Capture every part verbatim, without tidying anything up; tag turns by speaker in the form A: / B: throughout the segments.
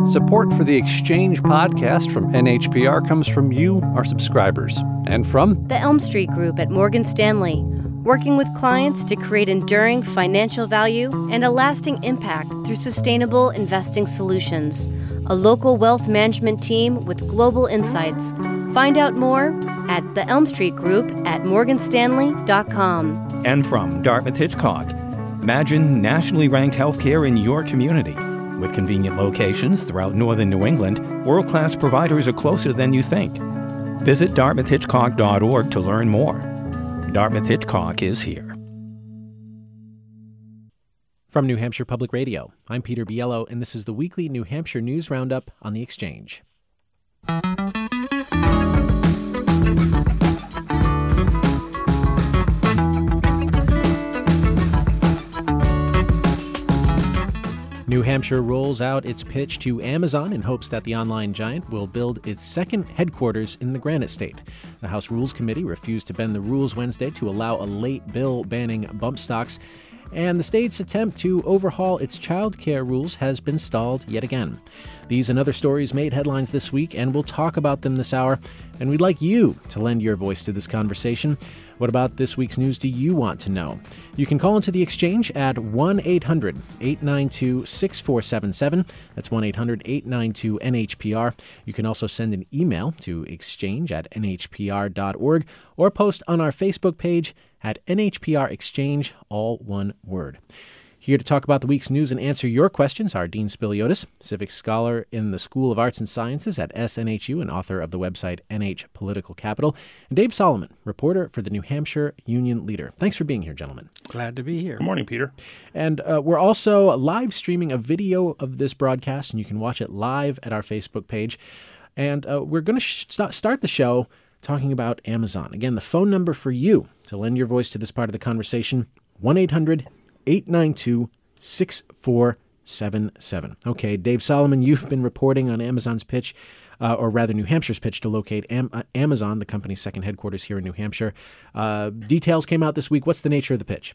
A: Support for the Exchange podcast from N H P R comes from you, our subscribers, and from
B: the Elm Street Group at Morgan Stanley, working with clients to create enduring financial value and a lasting impact through sustainable investing solutions. A local wealth management team with global insights. Find out more at the Elm Street Group at morgan stanley dot com.
C: And from Dartmouth Hitchcock. Imagine nationally ranked healthcare in your community. With convenient locations throughout northern New England, world-class providers are closer than you think. Visit dartmouth hitchcock dot org to learn more. Dartmouth Hitchcock is here.
D: From New Hampshire Public Radio, I'm Peter Biello, and this is the weekly New Hampshire News Roundup on The Exchange. New Hampshire rolls out its pitch to Amazon in hopes that the online giant will build its second headquarters in the Granite State. The House Rules Committee refused to bend the rules Wednesday to allow a late bill banning bump stocks, and the state's attempt to overhaul its child care rules has been stalled yet again. These and other stories made headlines this week, and we'll talk about them this hour, and we'd like you to lend your voice to this conversation. What about this week's news do you want to know? You can call into the Exchange at one eight hundred eight nine two six four seven seven. That's one eight hundred eight nine two N H P R. You can also send an email to exchange at n h p r dot org or post on our Facebook page at N H P R Exchange, all one word. Here to talk about the week's news and answer your questions are Dean Spiliotis, civics scholar in the School of Arts and Sciences at S N H U and author of the website N H Political Capital, and Dave Solomon, reporter for the New Hampshire Union Leader. Thanks for being here, gentlemen.
E: Glad to be here.
F: Good morning, Peter.
D: And uh, we're also live streaming a video of this broadcast, and you can watch it live at our Facebook page. And uh, we're going to sh- start the show talking about Amazon. Again, the phone number for you to lend your voice to this part of the conversation, one eight hundred eight nine two six four seven seven. Okay, Dave Solomon, you've been reporting on Amazon's pitch, uh, or rather New Hampshire's pitch to locate Am- uh, Amazon, the company's second headquarters here in New Hampshire. Uh, details came out this week. What's the nature of the pitch?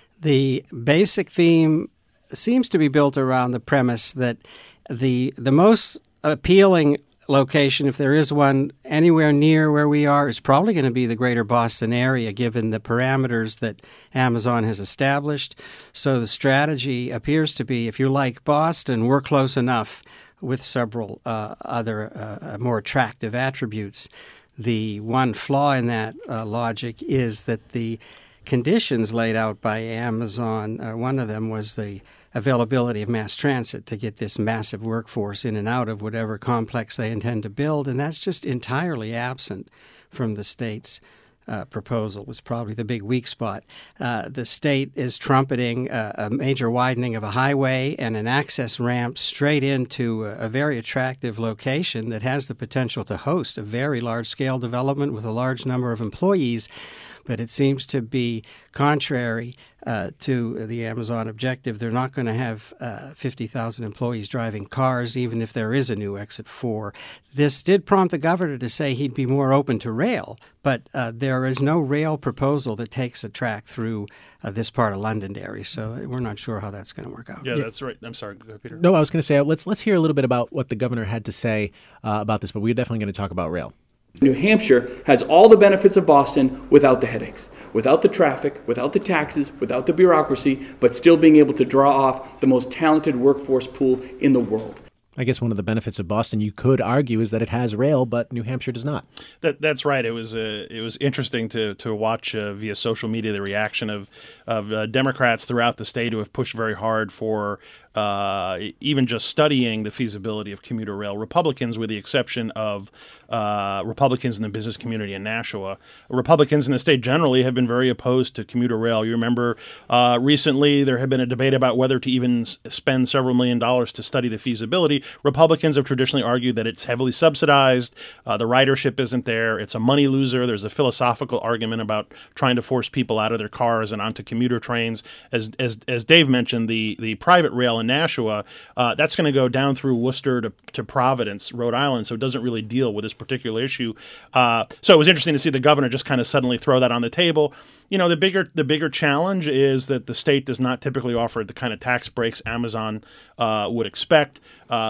E: The basic theme seems to be built around the premise that the the most appealing location, if there is one anywhere near where we are, is probably going to be the greater Boston area, given the parameters that Amazon has established. So the strategy appears to be, if you like Boston, we're close enough with several uh, other uh, more attractive attributes. The one flaw in that uh, logic is that the conditions laid out by Amazon, uh, one of them was the availability of mass transit to get this massive workforce in and out of whatever complex they intend to build, and that's just entirely absent from the state's uh, proposal. It's probably the big weak spot. Uh, the state is trumpeting uh, a major widening of a highway and an access ramp straight into a, a very attractive location that has the potential to host a very large-scale development with a large number of employees. But it seems to be contrary uh, to the Amazon objective. They're not going to have uh, fifty thousand employees driving cars, even if there is a new Exit four. This did prompt the governor to say he'd be more open to rail, but uh, there is no rail proposal that takes a track through uh, this part of Londonderry. So we're not sure how that's going to work out.
F: Yeah, that's right. I'm sorry, go ahead, Peter.
D: No, I was going to say, let's, let's hear a little bit about what the governor had to say uh, about this, but we're definitely going to talk about rail.
G: New Hampshire has all the benefits of Boston without the headaches, without the traffic, without the taxes, without the bureaucracy, but still being able to draw off the most talented workforce pool in the world.
D: I guess one of the benefits of Boston, you could argue, is that it has rail, but New Hampshire does not.
F: That that's right. It was uh, it was interesting to to watch uh, via social media the reaction of of uh, Democrats throughout the state who have pushed very hard for uh, even just studying the feasibility of commuter rail. Republicans, with the exception of uh, Republicans in the business community in Nashua, Republicans in the state generally have been very opposed to commuter rail. You remember uh, recently there had been a debate about whether to even spend several million dollars to study the feasibility. Republicans have traditionally argued that it's heavily subsidized, uh, the ridership isn't there, it's a money loser. There's a philosophical argument about trying to force people out of their cars and onto commuter trains. As as, as Dave mentioned, the, the private rail in Nashua, uh, that's going to go down through Worcester to, to Providence, Rhode Island, so it doesn't really deal with this particular issue. Uh, so it was interesting to see the governor just kind of suddenly throw that on the table. You know, the bigger the bigger challenge is that the state does not typically offer the kind of tax breaks Amazon uh, would expect. Uh,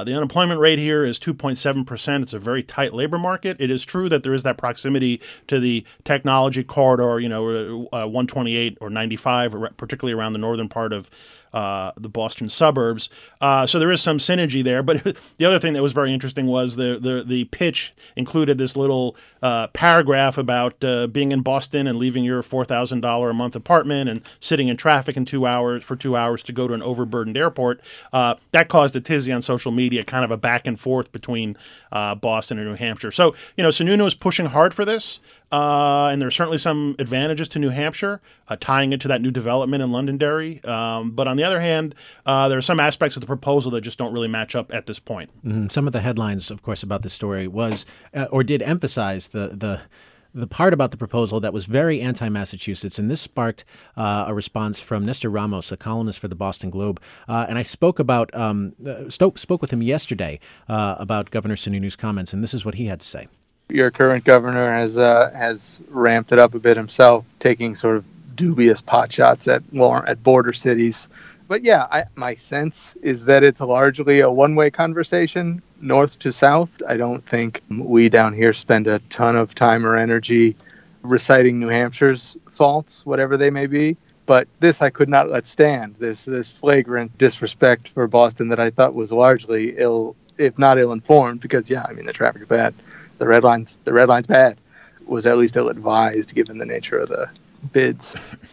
F: the unemployment rate here is two point seven percent. It's a very tight labor market. It is true that there is that proximity to the technology corridor, you know, uh, one twenty-eight or ninety-five, particularly around the northern part of uh, the Boston suburbs. Uh, so there is some synergy there. But the other thing that was very interesting was the the, the pitch included this little uh, paragraph about uh, being in Boston and leaving your four thousand dollars a month apartment and sitting in traffic in two hours for two hours to go to an overburdened airport. Uh, that caused a tizzy on social media, kind of a back and forth between uh, Boston and New Hampshire. So, you know, Sununu is pushing hard for this. Uh, and there are certainly some advantages to New Hampshire, uh, tying it to that new development in Londonderry. Um, but on the other hand, uh, there are some aspects of the proposal that just don't really match up at this point.
D: Mm-hmm. Some of the headlines, of course, about this story was uh, or did emphasize the the the part about the proposal that was very anti-Massachusetts, and this sparked uh, a response from Nestor Ramos, a columnist for the Boston Globe. Uh, and I spoke about um, uh, spoke, spoke with him yesterday uh, about Governor Sununu's comments, and this is what he had to say.
H: Your current governor has uh, has ramped it up a bit himself, taking sort of dubious pot shots at well, at border cities. But yeah, I, my sense is that it's largely a one-way conversation, north to south. I don't think we down here spend a ton of time or energy reciting New Hampshire's faults, whatever they may be. But this I could not let stand, this this flagrant disrespect for Boston that I thought was largely ill, if not ill-informed, because, yeah, I mean, the traffic is bad. The red line's the red line's bad. Was at least ill-advised given the nature of the bids.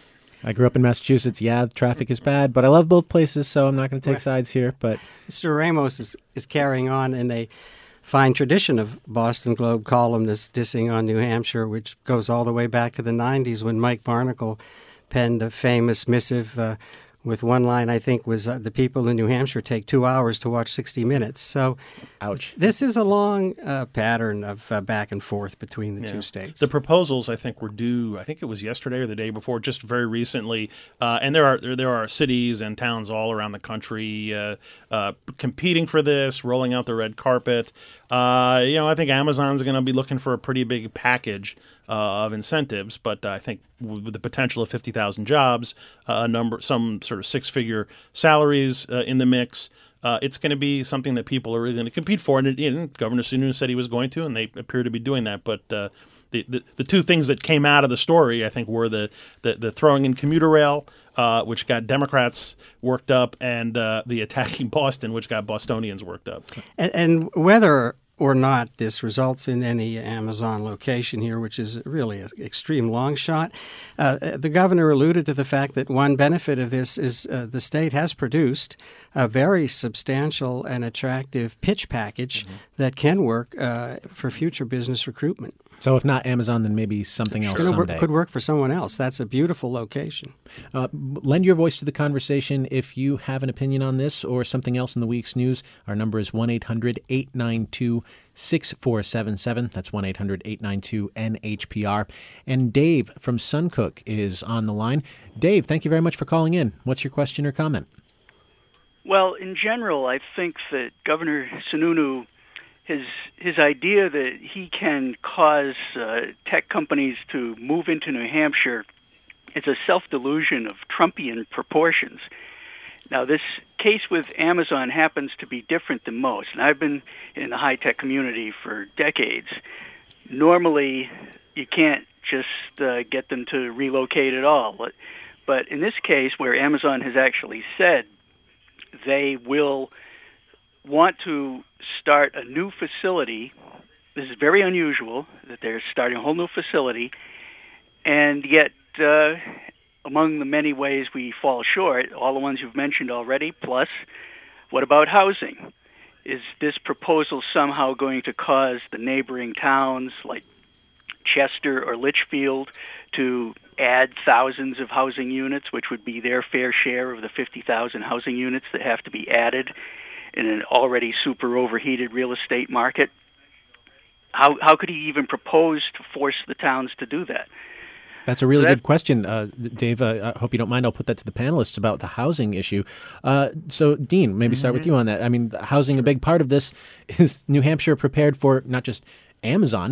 D: I grew up in Massachusetts. Yeah, the traffic is bad, but I love both places, so I'm not going to take sides here. But
E: Mister Ramos is, is carrying on in a fine tradition of Boston Globe columnists dissing on New Hampshire, which goes all the way back to the nineties when Mike Barnacle penned a famous missive uh, with one line, I think, was uh, the people in New Hampshire take two hours to watch sixty minutes. So
D: ouch.
E: This is a long uh, pattern of uh, back and forth between the
F: yeah.
E: two states.
F: The proposals, I think, were due, I think it was yesterday or the day before, just very recently. Uh, and there are there, there are cities and towns all around the country uh, uh, competing for this, rolling out the red carpet. Uh, you know, I think Amazon's going to be looking for a pretty big package uh, of incentives, but uh, I think with the potential of fifty thousand jobs, uh, a number, some sort of six-figure salaries uh, in the mix, uh, it's going to be something that people are really going to compete for. And, it, and Governor Sununu said he was going to, and they appear to be doing that. But uh, the, the the two things that came out of the story, I think, were the the, the throwing in commuter rail, uh, which got Democrats worked up, and uh, the attacking Boston, which got Bostonians worked up.
E: And, and whether or not this results in any Amazon location here, which is really an extreme long shot, uh, the governor alluded to the fact that one benefit of this is uh, the state has produced a very substantial and attractive pitch package mm-hmm. that can work uh, for future business recruitment.
D: So if not Amazon, then maybe something else
E: sure.
D: someday.
E: Work, could work for someone else. That's a beautiful location.
D: Uh, lend your voice to the conversation if you have an opinion on this or something else in the week's news. Our number is one eight hundred eight nine two six four seven seven. That's one eight hundred eight nine two N H P R. And Dave from Suncook is on the line. Dave, thank you very much for calling in. What's your question or comment?
I: Well, in general, I think that Governor Sununu, his his idea that he can cause uh, tech companies to move into New Hampshire is a self-delusion of Trumpian proportions. Now, this case with Amazon happens to be different than most, and I've been in the high-tech community for decades. Normally, you can't just uh, get them to relocate at all. But, but in this case, where Amazon has actually said they will want to start a new facility, this is very unusual that they're starting a whole new facility, and yet uh, among the many ways we fall short, all the ones you've mentioned already, plus what about housing? Is this proposal somehow going to cause the neighboring towns like Chester or Litchfield to add thousands of housing units, which would be their fair share of the fifty thousand housing units that have to be added in an already super overheated real estate market? How how could he even propose to force the towns to do that?
D: That's a really
I: so that,
D: good question, uh, Dave. Uh, I hope you don't mind. I'll put that to the panelists about the housing issue. Uh, so, Dean, maybe start mm-hmm. with you on that. I mean, housing, a big part of this. Is New Hampshire prepared for not just Amazon, but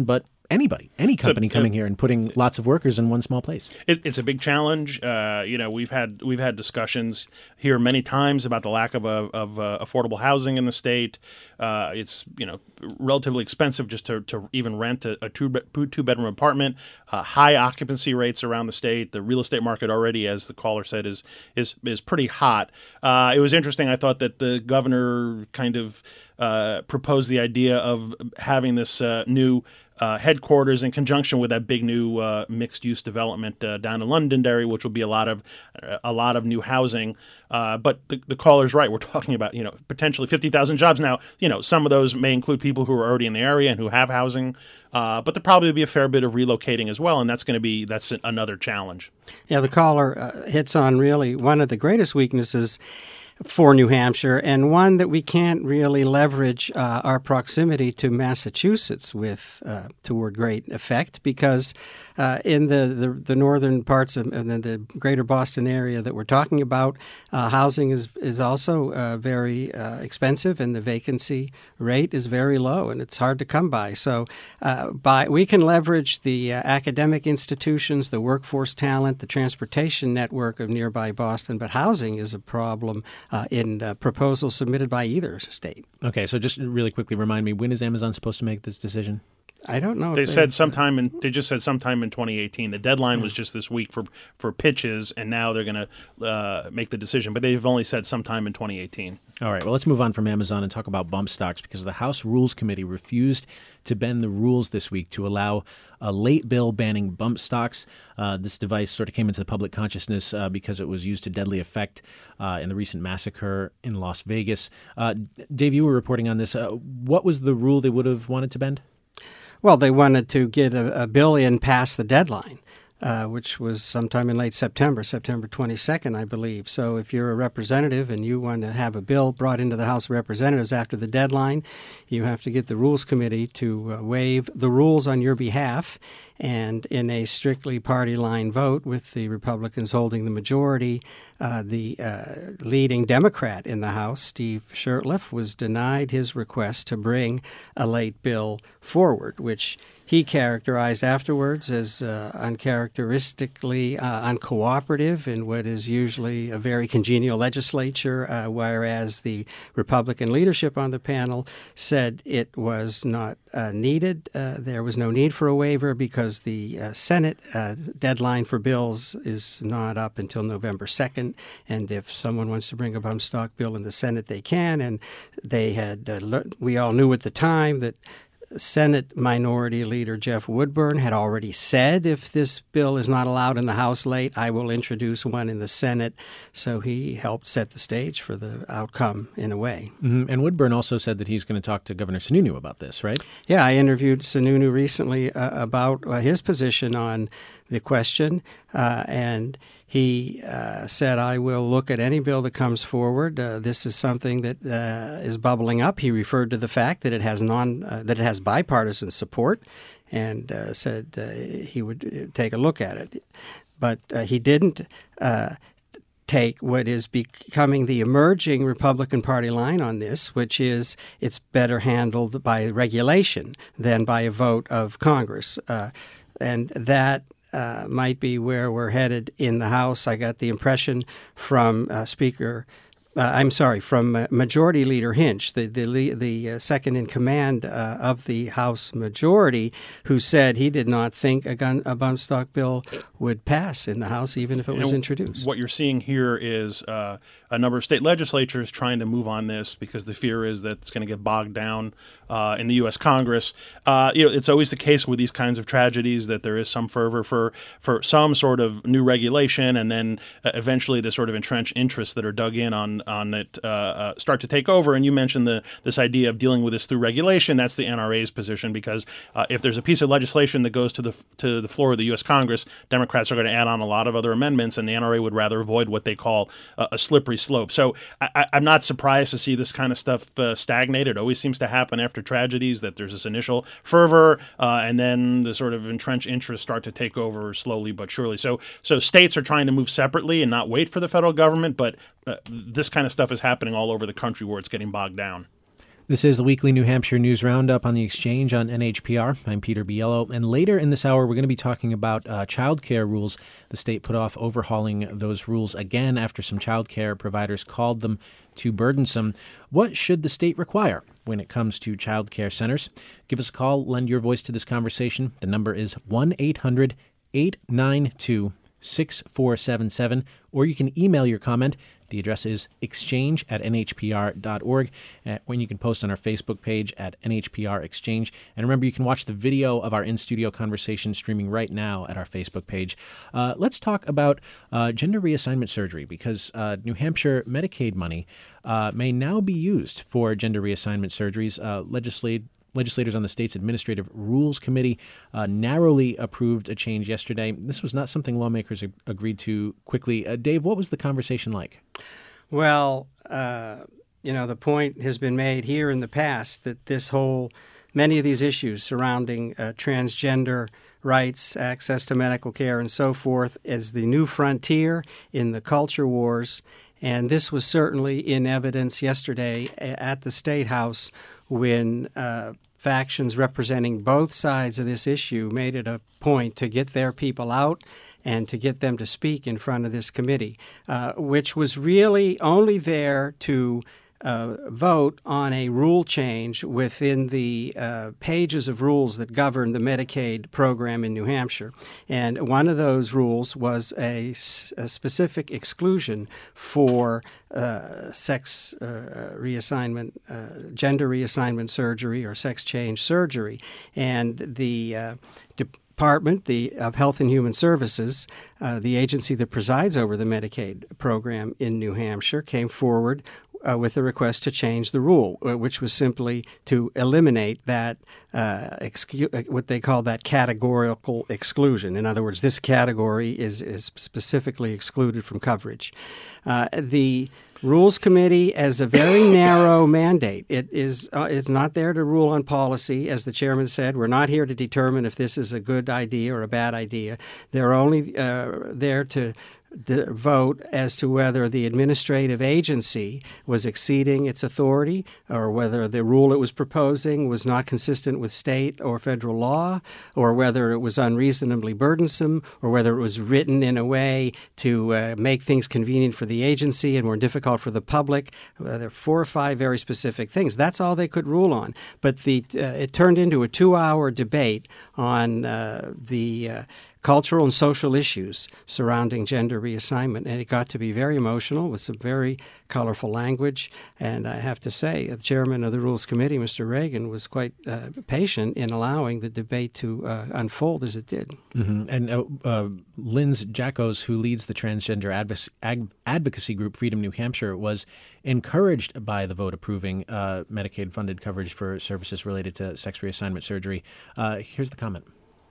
D: anybody, any company
F: so,
D: coming
F: uh,
D: here and putting lots of workers in one small place.
F: It, it's a big challenge. Uh, you know, we've had we've had discussions here many times about the lack of a, of uh, affordable housing in the state. Uh, it's you know relatively expensive just to, to even rent a, a two two bedroom apartment. Uh, high occupancy rates around the state. The real estate market already, as the caller said, is is is pretty hot. Uh, it was interesting. I thought that the governor kind of uh, proposed the idea of having this uh, new Uh, headquarters in conjunction with that big new uh, mixed-use development uh, down in Londonderry, which will be a lot of uh, a lot of new housing. Uh, but the, the caller's right. We're talking about you know potentially fifty thousand jobs. Now, you know some of those may include people who are already in the area and who have housing, uh, but there'll probably be a fair bit of relocating as well, and that's going to be that's another challenge.
E: Yeah, the caller uh, hits on really one of the greatest weaknesses for New Hampshire, and one that we can't really leverage uh, our proximity to Massachusetts with uh, toward great effect, because uh, in the, the, the northern parts of and the greater Boston area that we're talking about, uh, housing is, is also uh, very uh, expensive, and the vacancy rate is very low, and it's hard to come by. So uh, by we can leverage the uh, academic institutions, the workforce talent, the transportation network of nearby Boston, but housing is a problem Uh, in uh, proposals submitted by either state.
D: Okay, so just really quickly remind me, when is Amazon supposed to make this decision?
E: I don't know.
F: They said sometime in. They just said sometime in twenty eighteen. The deadline was just this week for, for pitches, and now they're going to uh, make the decision. But they've only said sometime in twenty eighteen.
D: All right. Well, let's move on from Amazon and talk about bump stocks, because the House Rules Committee refused to bend the rules this week to allow a late bill banning bump stocks. Uh, this device sort of came into the public consciousness uh, because it was used to deadly effect uh, in the recent massacre in Las Vegas. Uh, Dave, you were reporting on this. Uh, what was the rule they would have wanted to bend?
E: Well, they wanted to get a, a bill in past the deadline, uh, which was sometime in late September, September twenty-second, I believe. So if you're a representative and you want to have a bill brought into the House of Representatives after the deadline, you have to get the Rules Committee to uh, waive the rules on your behalf. And in a strictly party line vote, with the Republicans holding the majority, uh, the uh, leading Democrat in the House, Steve Shurtleff, was denied his request to bring a late bill forward, which he characterized afterwards as uh, uncharacteristically uh, uncooperative in what is usually a very congenial legislature, uh, whereas the Republican leadership on the panel said it was not uh, needed. Uh, there was no need for a waiver because the uh, Senate uh, deadline for bills is not up until November second, and if someone wants to bring a bump stock bill in the Senate, they can. And they had, uh, le- we all knew at the time that Senate Minority Leader Jeff Woodburn had already said, if this bill is not allowed in the House late, I will introduce one in the Senate. So he helped set the stage for the outcome in a way.
D: Mm-hmm. And Woodburn also said that he's going to talk to Governor Sununu about this, right?
E: Yeah, I interviewed Sununu recently uh, about uh, his position on the question, uh, and he uh, said, I will look at any bill that comes forward. Uh, this is something that uh, is bubbling up. He referred to the fact that it has non uh, that it has bipartisan support, and uh, said uh, he would take a look at it. But uh, he didn't uh, take what is becoming the emerging Republican Party line on this, which is it's better handled by regulation than by a vote of Congress. Uh, and that Uh, might be where we're headed in the House. I got the impression from uh, Speaker, uh, I'm sorry, from uh, Majority Leader Hinch, the the, the uh, second in command uh, of the House majority, who said he did not think a, gun, a bump stock bill would pass in the House, even if it was
F: and
E: introduced.
F: What you're seeing here is uh, a number of state legislatures trying to move on this because the fear is that it's going to get bogged down uh, in the U S Congress. Uh, you know, it's always the case with these kinds of tragedies that there is some fervor for for some sort of new regulation, and then uh, eventually the sort of entrenched interests that are dug in on on it uh, uh, start to take over. And you mentioned the this idea of dealing with this through regulation. That's the N R A's position, because uh, if there's a piece of legislation that goes to the to the floor of the U S Congress, Democrats are going to add on a lot of other amendments, and the N R A would rather avoid what they call uh, a slippery slope. So I, I'm not surprised to see this kind of stuff uh, stagnate. It always seems to happen after tragedies, that there's this initial fervor, uh, and then the sort of entrenched interests start to take over slowly but surely. So so states are trying to move separately and not wait for the federal government, but uh, this kind of stuff is happening all over the country where it's getting bogged down.
D: This is the weekly New Hampshire News Roundup on the Exchange on N H P R. I'm Peter Biello, and later in this hour, we're going to be talking about uh, child care rules. The state put off overhauling those rules again after some child care providers called them too burdensome. What should the state require when it comes to child care centers? Give us a call. Lend your voice to this conversation. The number is one eight hundred eight nine two six four seven seven, or you can email your comment. The address is exchange at n h p r dot org, uh, when you can post on our Facebook page at N H P R Exchange. And remember, you can watch the video of our in-studio conversation streaming right now at our Facebook page. Uh, let's talk about uh, gender reassignment surgery, because uh, New Hampshire Medicaid money uh, may now be used for gender reassignment surgeries. Uh, legislate Legislators on the state's Administrative Rules Committee uh, narrowly approved a change yesterday. This was not something lawmakers ag- agreed to quickly. Uh, Dave, what was the conversation like?
E: Well, uh, you know, the point has been made here in the past that this whole, many of these issues surrounding uh, transgender rights, access to medical care, and so forth is the new frontier in the culture wars. And this was certainly in evidence yesterday at the State House when uh, factions representing both sides of this issue made it a point to get their people out and to get them to speak in front of this committee, uh, which was really only there to Uh, vote on a rule change within the uh, pages of rules that govern the Medicaid program in New Hampshire. And one of those rules was a, a specific exclusion for uh, sex uh, reassignment, uh, gender reassignment surgery or sex change surgery. And the uh, Department the, of Health and Human Services, uh, the agency that presides over the Medicaid program in New Hampshire, came forward Uh, with a request to change the rule, uh, which was simply to eliminate that, uh, excu- uh, what they call that categorical exclusion. In other words, this category is, is specifically excluded from coverage. Uh, the Rules Committee has a very narrow mandate. It is uh, it's not there to rule on policy. As the chairman said, we're not here to determine if this is a good idea or a bad idea. They're only uh, there to the vote as to whether the administrative agency was exceeding its authority or whether the rule it was proposing was not consistent with state or federal law, or whether it was unreasonably burdensome, or whether it was written in a way to uh, make things convenient for the agency and more difficult for the public. Uh, there are four or five very specific things. That's all they could rule on. But the uh, it turned into a two-hour debate on uh, the uh, cultural and social issues surrounding gender reassignment. And it got to be very emotional with some very colorful language. And I have to say, the chairman of the Rules Committee, Mister Reagan, was quite uh, patient in allowing the debate to uh, unfold as it did.
D: Mm-hmm. And uh, uh, Linz Jackos, who leads the transgender adv- ag- advocacy group Freedom New Hampshire, was encouraged by the vote approving uh, Medicaid-funded coverage for services related to sex reassignment surgery. Uh, here's the comment.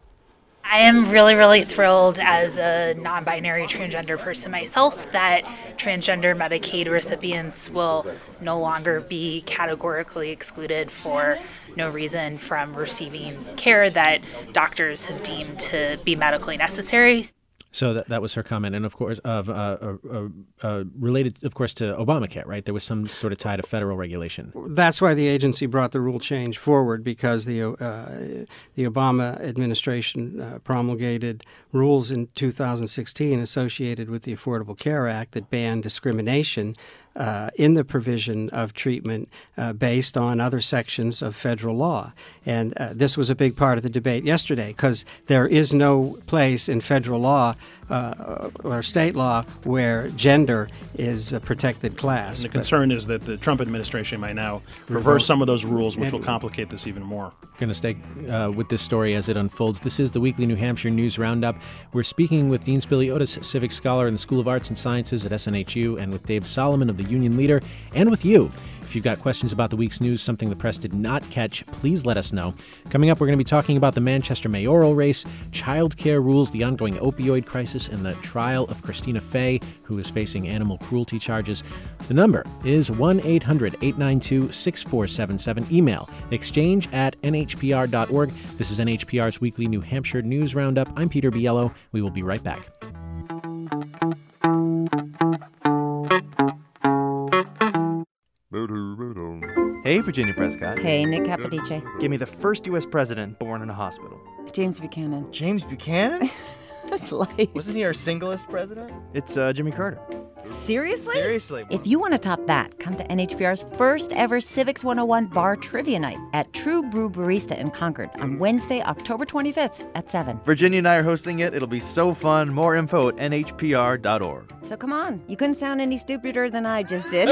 J: I am really, really thrilled as a non-binary transgender person myself that transgender Medicaid recipients will no longer be categorically excluded for no reason from receiving care that doctors have deemed to be medically necessary.
D: So that that was her comment, and of course, of uh, uh, uh, related, of course, to Obamacare, right? There was some sort of tie to federal regulation.
E: That's why the agency brought the rule change forward, because the uh, the Obama administration uh, promulgated rules in two thousand sixteen associated with the Affordable Care Act that banned discrimination Uh, in the provision of treatment uh, based on other sections of federal law. And uh, this was a big part of the debate yesterday, because there is no place in federal law uh, or state law where gender is a protected class.
F: And the concern is that the Trump administration might now reverse some of those rules, which will complicate this even more.
D: Going to stay uh, with this story as it unfolds. This is the weekly New Hampshire News Roundup. We're speaking with Dean Spiliotis, civic scholar in the School of Arts and Sciences at S N H U, and with Dave Solomon of the Union Leader, and with you. If you've got questions about the week's news, something the press did not catch, please let us know. Coming up, we're going to be talking about the Manchester mayoral race, child care rules, the ongoing opioid crisis, and the trial of Christina Fay, who is facing animal cruelty charges. The number is one eight hundred eight nine two six four seven seven. Email exchange at n h p r dot org. This is N H P R's weekly New Hampshire News Roundup. I'm Peter Biello. We will be right back.
K: Hey, Virginia Prescott.
L: Hey, Nick Capodice.
K: Give me the first U S president born in a hospital.
L: James Buchanan.
K: James Buchanan?
L: That's light.
K: Wasn't he our singlest president? It's uh, Jimmy Carter.
L: Seriously?
K: Seriously.
L: If you want to top that, come to N H P R's first ever Civics one oh one Bar Trivia Night at True Brew Barista in Concord on Wednesday, October twenty-fifth at seven.
K: Virginia and I are hosting it. It'll be so fun. More info at N H P R dot org.
L: So come on. You couldn't sound any stupider than I just did.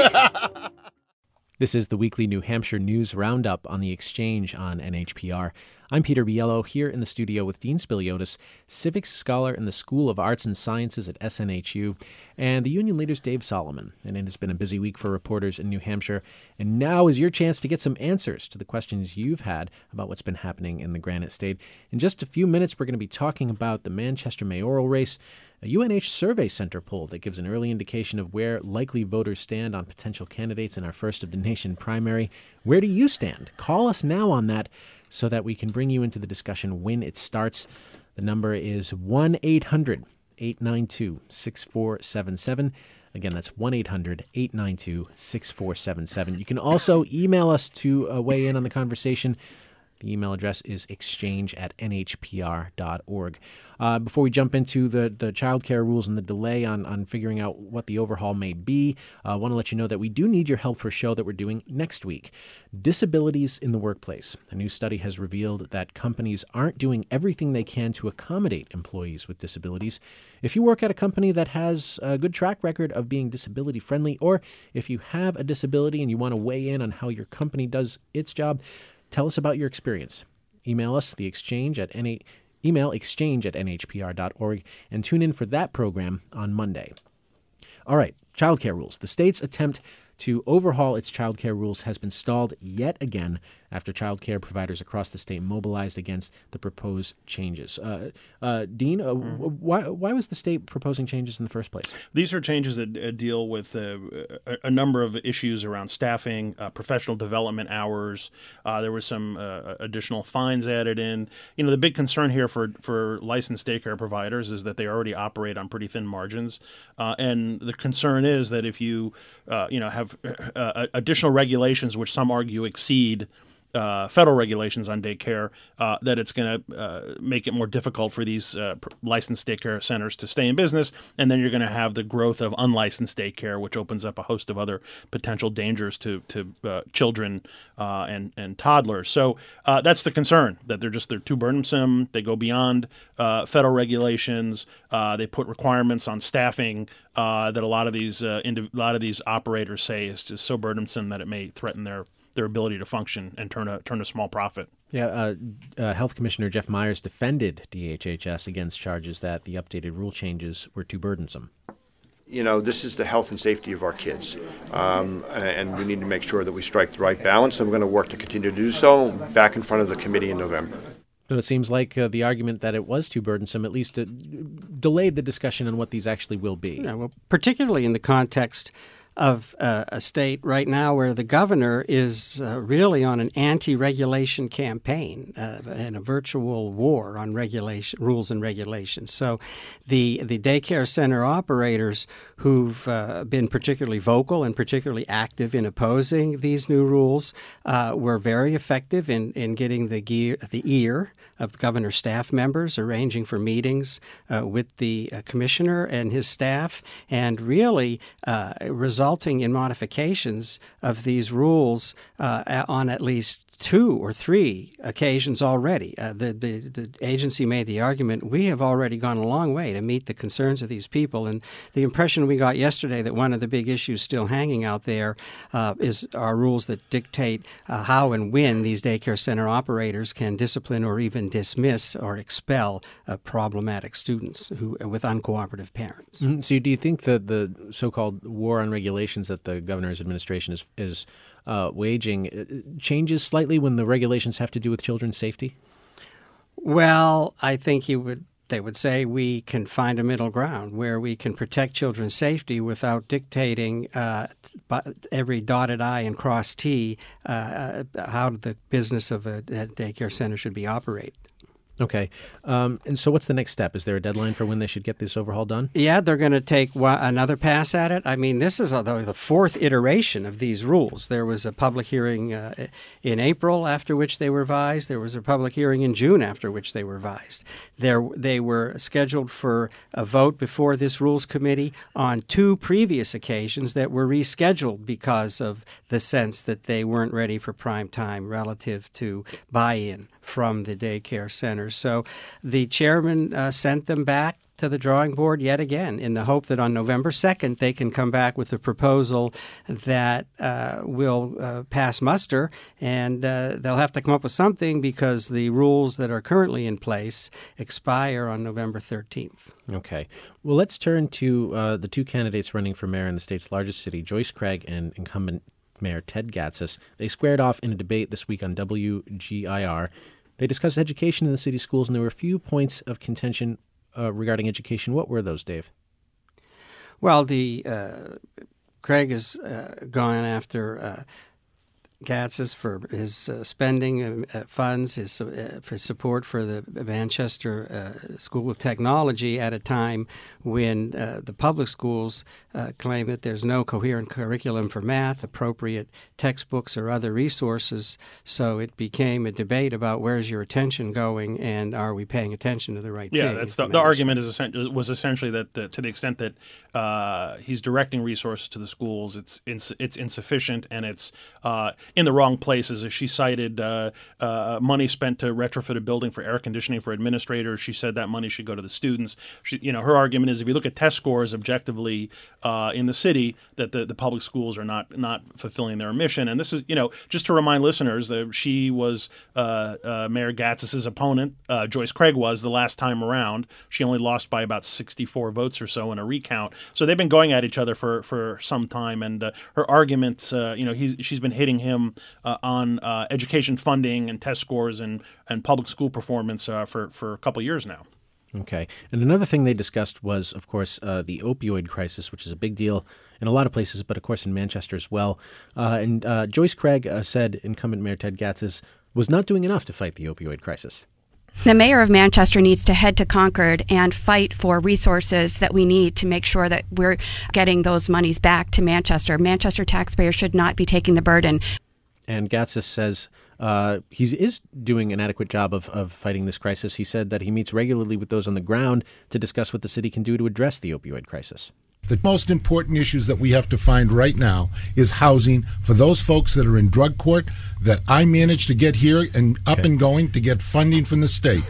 D: This is the weekly New Hampshire News Roundup on the Exchange on N H P R. I'm Peter Biello, here in the studio with Dean Spiliotis, civics scholar in the School of Arts and Sciences at S N H U, and the union leader's Dave Solomon. And it has been a busy week for reporters in New Hampshire, and now is your chance to get some answers to the questions you've had about what's been happening in the Granite State. In just a few minutes, we're going to be talking about the Manchester mayoral race, a U N H Survey Center poll that gives an early indication of where likely voters stand on potential candidates in our first-of-the-nation primary. Where do you stand? Call us now on that so that we can bring you into the discussion when it starts. The number is one eight hundred eight nine two six four seven seven. Again, that's one eight hundred eight nine two six four seven seven. You can also email us to uh, weigh in on the conversation. The email address is exchange at N H P R dot org. Uh, before we jump into the, the child care rules and the delay on, on figuring out what the overhaul may be, I uh, want to let you know that we do need your help for a show that we're doing next week. Disabilities in the workplace. A new study has revealed that companies aren't doing everything they can to accommodate employees with disabilities. If you work at a company that has a good track record of being disability friendly, or if you have a disability and you want to weigh in on how your company does its job, tell us about your experience. Email us, the exchange at N H, email exchange at N H P R dot org, and tune in for that program on Monday. All right, childcare rules. The state's attempt to overhaul its childcare rules has been stalled yet again after childcare providers across the state mobilized against the proposed changes. Uh, uh, Dean, uh, mm. why why was the state proposing changes in the first place?
F: These are changes that uh, deal with uh, a, a number of issues around staffing, uh, professional development hours. Uh, there were some uh, additional fines added in. You know, the big concern here for, for licensed daycare providers is that they already operate on pretty thin margins. Uh, and the concern is that if you, uh, you know, have uh, additional regulations, which some argue exceed Uh, federal regulations on daycare, uh, that it's going to uh, make it more difficult for these uh, pr- licensed daycare centers to stay in business, and then you're going to have the growth of unlicensed daycare, which opens up a host of other potential dangers to to uh, children uh, and and toddlers. So uh, that's the concern, that they're just they're too burdensome. They go beyond uh, federal regulations. Uh, they put requirements on staffing uh, that a lot of these uh, indiv- a lot of these operators say is just so burdensome that it may threaten their their ability to function and turn a turn a small profit.
D: Yeah, uh, uh, Health Commissioner Jeff Myers defended D H H S against charges that the updated rule changes were too burdensome.
M: You know, this is the health and safety of our kids, um, and we need to make sure that we strike the right balance, and we're going to work to continue to do so back in front of the committee in November.
D: So it seems like uh, the argument that it was too burdensome at least uh, delayed the discussion on what these actually will be.
E: Yeah, well, particularly in the context of uh, a state right now where the governor is uh, really on an anti-regulation campaign uh, and a virtual war on regulation rules and regulations. So the the daycare center operators who've uh, been particularly vocal and particularly active in opposing these new rules uh, were very effective in, in getting the gear, the ear of governor's staff members, arranging for meetings uh, with the uh, commissioner and his staff, and really uh, resulting in modifications of these rules uh, on at least two or three occasions already. Uh, the, the, the agency made the argument, we have already gone a long way to meet the concerns of these people. And the impression we got yesterday that one of the big issues still hanging out there uh, is our rules that dictate uh, how and when these daycare center operators can discipline or even dismiss or expel uh, problematic students who with uncooperative parents.
D: Mm-hmm. So do you think that the so-called war on regulations that the governor's administration is, is uh, waging changes slightly when the regulations have to do with children's safety?
E: Well, I think he would. They would say we can find a middle ground where we can protect children's safety without dictating uh, every dotted I and crossed T uh, how the business of a daycare center should be operated.
D: Okay. Um, and so what's the next step? Is there a deadline for when they should get this overhaul done?
E: Yeah, they're going to take one, another pass at it. I mean, this is uh, the fourth iteration of these rules. There was a public hearing uh, in April, after which they were revised. There was a public hearing in June, after which they were revised. There, they were scheduled for a vote before this Rules Committee on two previous occasions that were rescheduled because of the sense that they weren't ready for prime time relative to buy-in from the daycare centers. So the chairman uh, sent them back to the drawing board yet again in the hope that on November second they can come back with a proposal that uh, will uh, pass muster, and uh, they'll have to come up with something because the rules that are currently in place expire on November thirteenth.
D: Okay. Well, let's turn to uh, the two candidates running for mayor in the state's largest city, Joyce Craig and incumbent Mayor Ted Gatsas. They squared off in a debate this week on W G I R. They discussed education in the city schools, and there were a few points of contention uh, regarding education. What were those, Dave?
E: Well, the uh, Craig has uh, gone after uh, Gatsas for his uh, spending uh, funds, his uh, for support for the Manchester uh, School of Technology at a time when uh, the public schools uh, claim that there's no coherent curriculum for math, appropriate textbooks, or other resources. So it became a debate about where's your attention going and are we paying attention to the right
F: yeah,
E: thing?
F: Yeah, that's the, the argument is essen- was essentially that the, to the extent that uh, he's directing resources to the schools, it's it's, it's insufficient and it's uh, in the wrong places. As she cited uh, uh, money spent to retrofit a building for air conditioning for administrators. She said that money should go to the students. She, you know, her argument is if you look at test scores objectively uh, in the city, that the, the public schools are not not fulfilling their mission. And this is, you know, just to remind listeners that she was uh, uh, Mayor Gatsas's opponent. Uh, Joyce Craig was the last time around. She only lost by about sixty-four votes or so in a recount. So they've been going at each other for, for some time. And uh, her arguments, uh, you know, he's, she's been hitting him Uh, on uh, education funding and test scores and, and public school performance uh, for, for a couple of years now.
D: Okay. And another thing they discussed was, of course, uh, the opioid crisis, which is a big deal in a lot of places, but of course in Manchester as well. Uh, and uh, Joyce Craig uh, said incumbent Mayor Ted Gatsas was not doing enough to fight the opioid crisis.
N: The mayor of Manchester needs to head to Concord and fight for resources that we need to make sure that we're getting those monies back to Manchester. Manchester taxpayers should not be taking the burden.
D: And Gatsas says uh, he is doing an adequate job of, of fighting this crisis. He said that he meets regularly with those on the ground to discuss what the city can do to address the opioid crisis.
O: The most important issues that we have to find right now is housing for those folks that are in drug court that I managed to get here and up okay. and going to get funding from the state.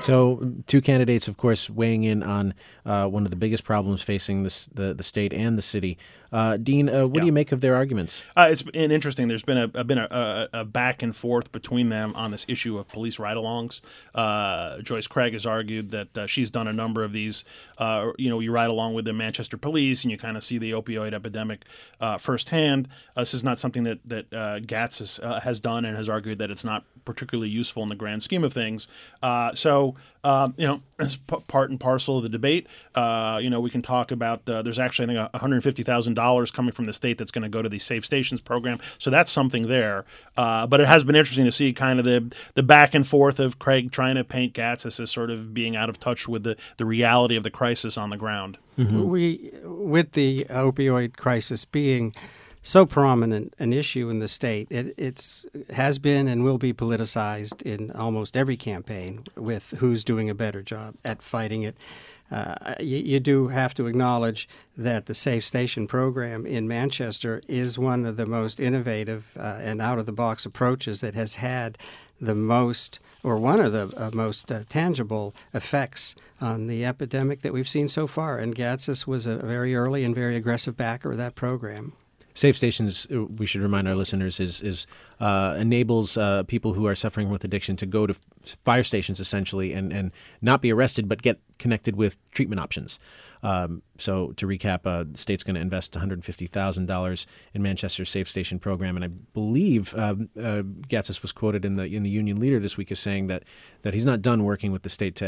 D: So two candidates, of course, weighing in on uh, one of the biggest problems facing this, the, the state and the city. Uh, Dean, uh, what yeah. do you make of their arguments?
F: Uh, it's been interesting. There's been a, a been a, a, a back and forth between them on this issue of police ride-alongs. Uh, Joyce Craig has argued that uh, she's done a number of these. Uh, you know, you ride along with the Manchester police and you kind of see the opioid epidemic uh, firsthand. Uh, this is not something that that uh, Gatsas uh, has done and has argued that it's not particularly useful in the grand scheme of things. Uh, so, um, you know, as p- part and parcel of the debate, uh, you know, we can talk about uh, there's actually, I think, one hundred fifty thousand dollars coming from the state that's going to go to the Safe Stations program. So that's something there. Uh, but it has been interesting to see kind of the the back and forth of Craig trying to paint Gatsas as sort of being out of touch with the, the reality of the crisis on the ground.
E: Mm-hmm. We, with the opioid crisis being so prominent an issue in the state, it it's has been and will be politicized in almost every campaign with who's doing a better job at fighting it. Uh, you, you do have to acknowledge that the Safe Station program in Manchester is one of the most innovative uh, and out-of-the-box approaches that has had the most, or one of the uh, most uh, tangible effects on the epidemic that we've seen so far. And Gatsas was a very early and very aggressive backer of that program.
D: Safe Stations, we should remind our listeners, is is uh, enables uh, people who are suffering with addiction to go to f- fire stations essentially and, and not be arrested, but get connected with treatment options. Um, so to recap, uh, the state's going to invest one hundred fifty thousand dollars in Manchester's Safe Station program, and I believe uh, uh, Gatsas was quoted in the in the Union Leader this week as saying that that he's not done working with the state to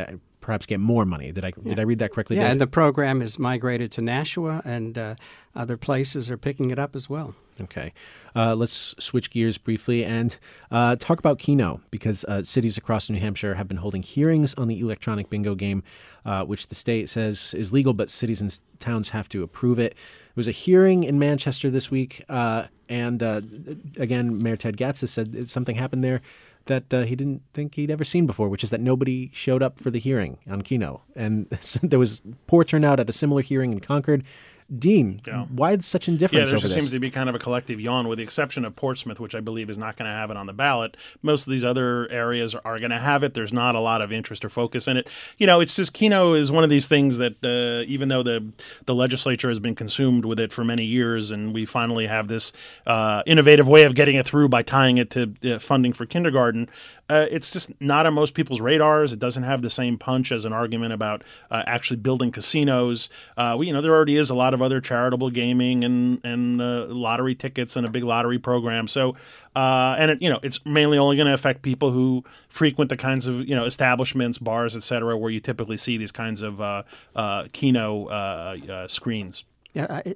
D: perhaps get more money. Did I
E: Yeah.
D: did I read that correctly?
E: Yeah,
D: Dave?
E: and the program is migrated to Nashua, and uh, other places are picking it up as well.
D: Okay. Uh, let's switch gears briefly and uh, talk about Keno, because uh, cities across New Hampshire have been holding hearings on the electronic bingo game, uh, which the state says is legal, but cities and towns have to approve it. There was a hearing in Manchester this week, uh, and uh, again, Mayor Ted Gatsis said something happened there that uh, he didn't think he'd ever seen before, which is that nobody showed up for the hearing on Keno. And there was poor turnout at a similar hearing in Concord. Dean,
F: Yeah.
D: why such indifference
F: Yeah, there
D: over
F: just
D: this?
F: seems to be kind of a collective yawn, with the exception of Portsmouth, which I believe is not going to have it on the ballot. Most of these other areas are, are going to have it. There's not a lot of interest or focus in it. You know, it's just Keno is one of these things that uh, even though the the legislature has been consumed with it for many years, and we finally have this uh, innovative way of getting it through by tying it to uh, funding for kindergarten, uh, it's just not on most people's radars. It doesn't have the same punch as an argument about uh, actually building casinos. Uh, we, you know, there already is a lot of other charitable gaming and and uh, lottery tickets and a big lottery program. So, uh, and it, you know, it's mainly only going to affect people who frequent the kinds of, you know, establishments, bars, et cetera, where you typically see these kinds of uh, uh, Keno uh, uh, screens.
E: Yeah, I,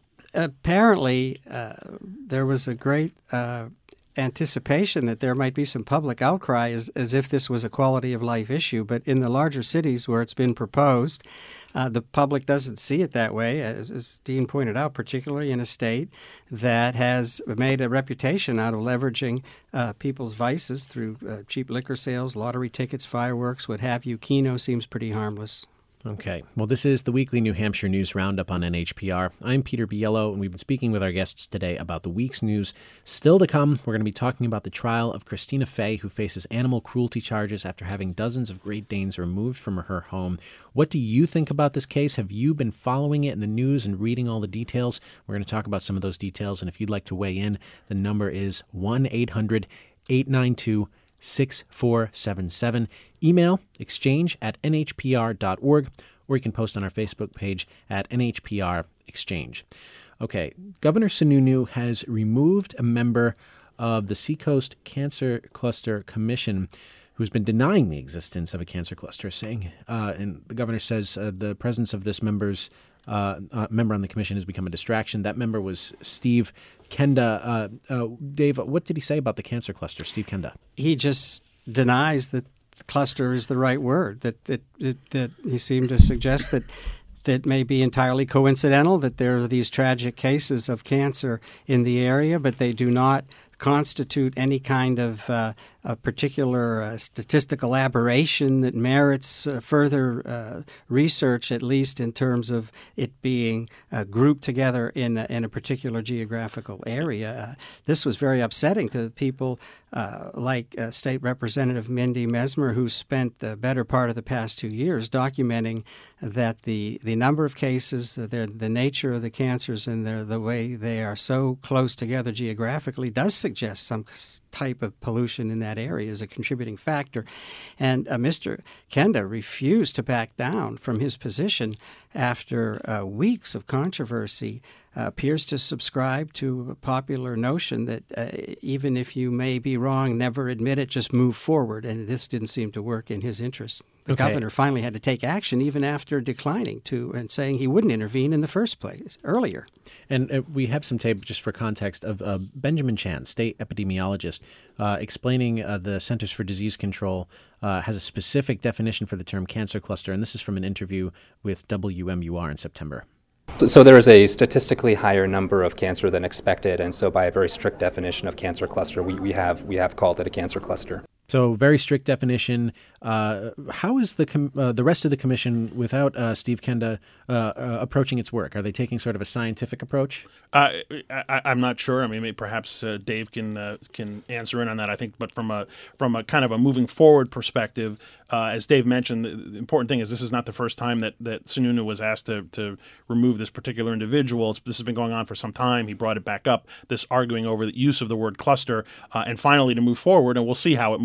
E: apparently uh, there was a great uh, anticipation that there might be some public outcry as, as if this was a quality of life issue. But in the larger cities where it's been proposed, uh, the public doesn't see it that way, as, as Dean pointed out, particularly in a state that has made a reputation out of leveraging uh, people's vices through uh, cheap liquor sales, lottery tickets, fireworks, what have you. Keno seems pretty harmless.
D: Okay. Well, this is the weekly New Hampshire News Roundup on N H P R. I'm Peter Biello, and we've been speaking with our guests today about the week's news. Still to come, we're going to be talking about the trial of Christina Fay, who faces animal cruelty charges after having dozens of Great Danes removed from her home. What do you think about this case? Have you been following it in the news and reading all the details? We're going to talk about some of those details, and if you'd like to weigh in, the number is one eight hundred eight nine two six four seven seven. Email exchange at n h p r dot org, or you can post on our Facebook page at N H P R Exchange. Okay, Governor Sununu has removed a member of the Seacoast Cancer Cluster Commission who's been denying the existence of a cancer cluster, saying, uh, and the governor says uh, the presence of this member's uh, uh, member on the commission has become a distraction. That member was Steve Kenda. Uh, uh, Dave, what did he say about the cancer cluster, Steve Kenda?
E: He just denies that the cluster is the right word, that, that, that, that he seemed to suggest that that may be entirely coincidental, that there are these tragic cases of cancer in the area, but they do not constitute any kind of uh, a particular uh, statistical aberration that merits uh, further uh, research, at least in terms of it being uh, grouped together in a, in a particular geographical area. Uh, this was very upsetting to people uh, like uh, State Representative Mindy Mesmer, who spent the better part of the past two years documenting that the, the number of cases, the, the nature of the cancers, and the, the way they are so close together geographically does suggest some type of pollution in that area is a contributing factor. And uh, Mister Kenda refused to back down from his position after uh, weeks of controversy. Uh, appears to subscribe to a popular notion that uh, even if you may be wrong, never admit it, just move forward. And this didn't seem to work in his interest. The
D: Okay.
E: governor finally had to take action even after declining to and saying he wouldn't intervene in the first place earlier.
D: And uh, we have some tape, just for context, of uh, Benjamin Chan, state epidemiologist, uh, explaining uh, the Centers for Disease Control uh, has a specific definition for the term cancer cluster. And this is from an interview with W M U R in September.
P: So there is a statistically higher number of cancer than expected, and so by a very strict definition of cancer cluster, we, we have we have called it a cancer cluster.
D: So very strict definition. Uh, how is the com- uh, the rest of the commission, without uh, Steve Kenda, uh, uh, approaching its work? Are they taking sort of a scientific approach?
F: Uh, I, I'm not sure. I mean, maybe perhaps uh, Dave can uh, can answer in on that. I think, but from a from a kind of a moving forward perspective, uh, as Dave mentioned, the, the important thing is this is not the first time that that Sununu was asked to to remove this particular individual. It's, this has been going on for some time. He brought it back up. This arguing over the use of the word cluster, uh, and finally to move forward, and we'll see how it moves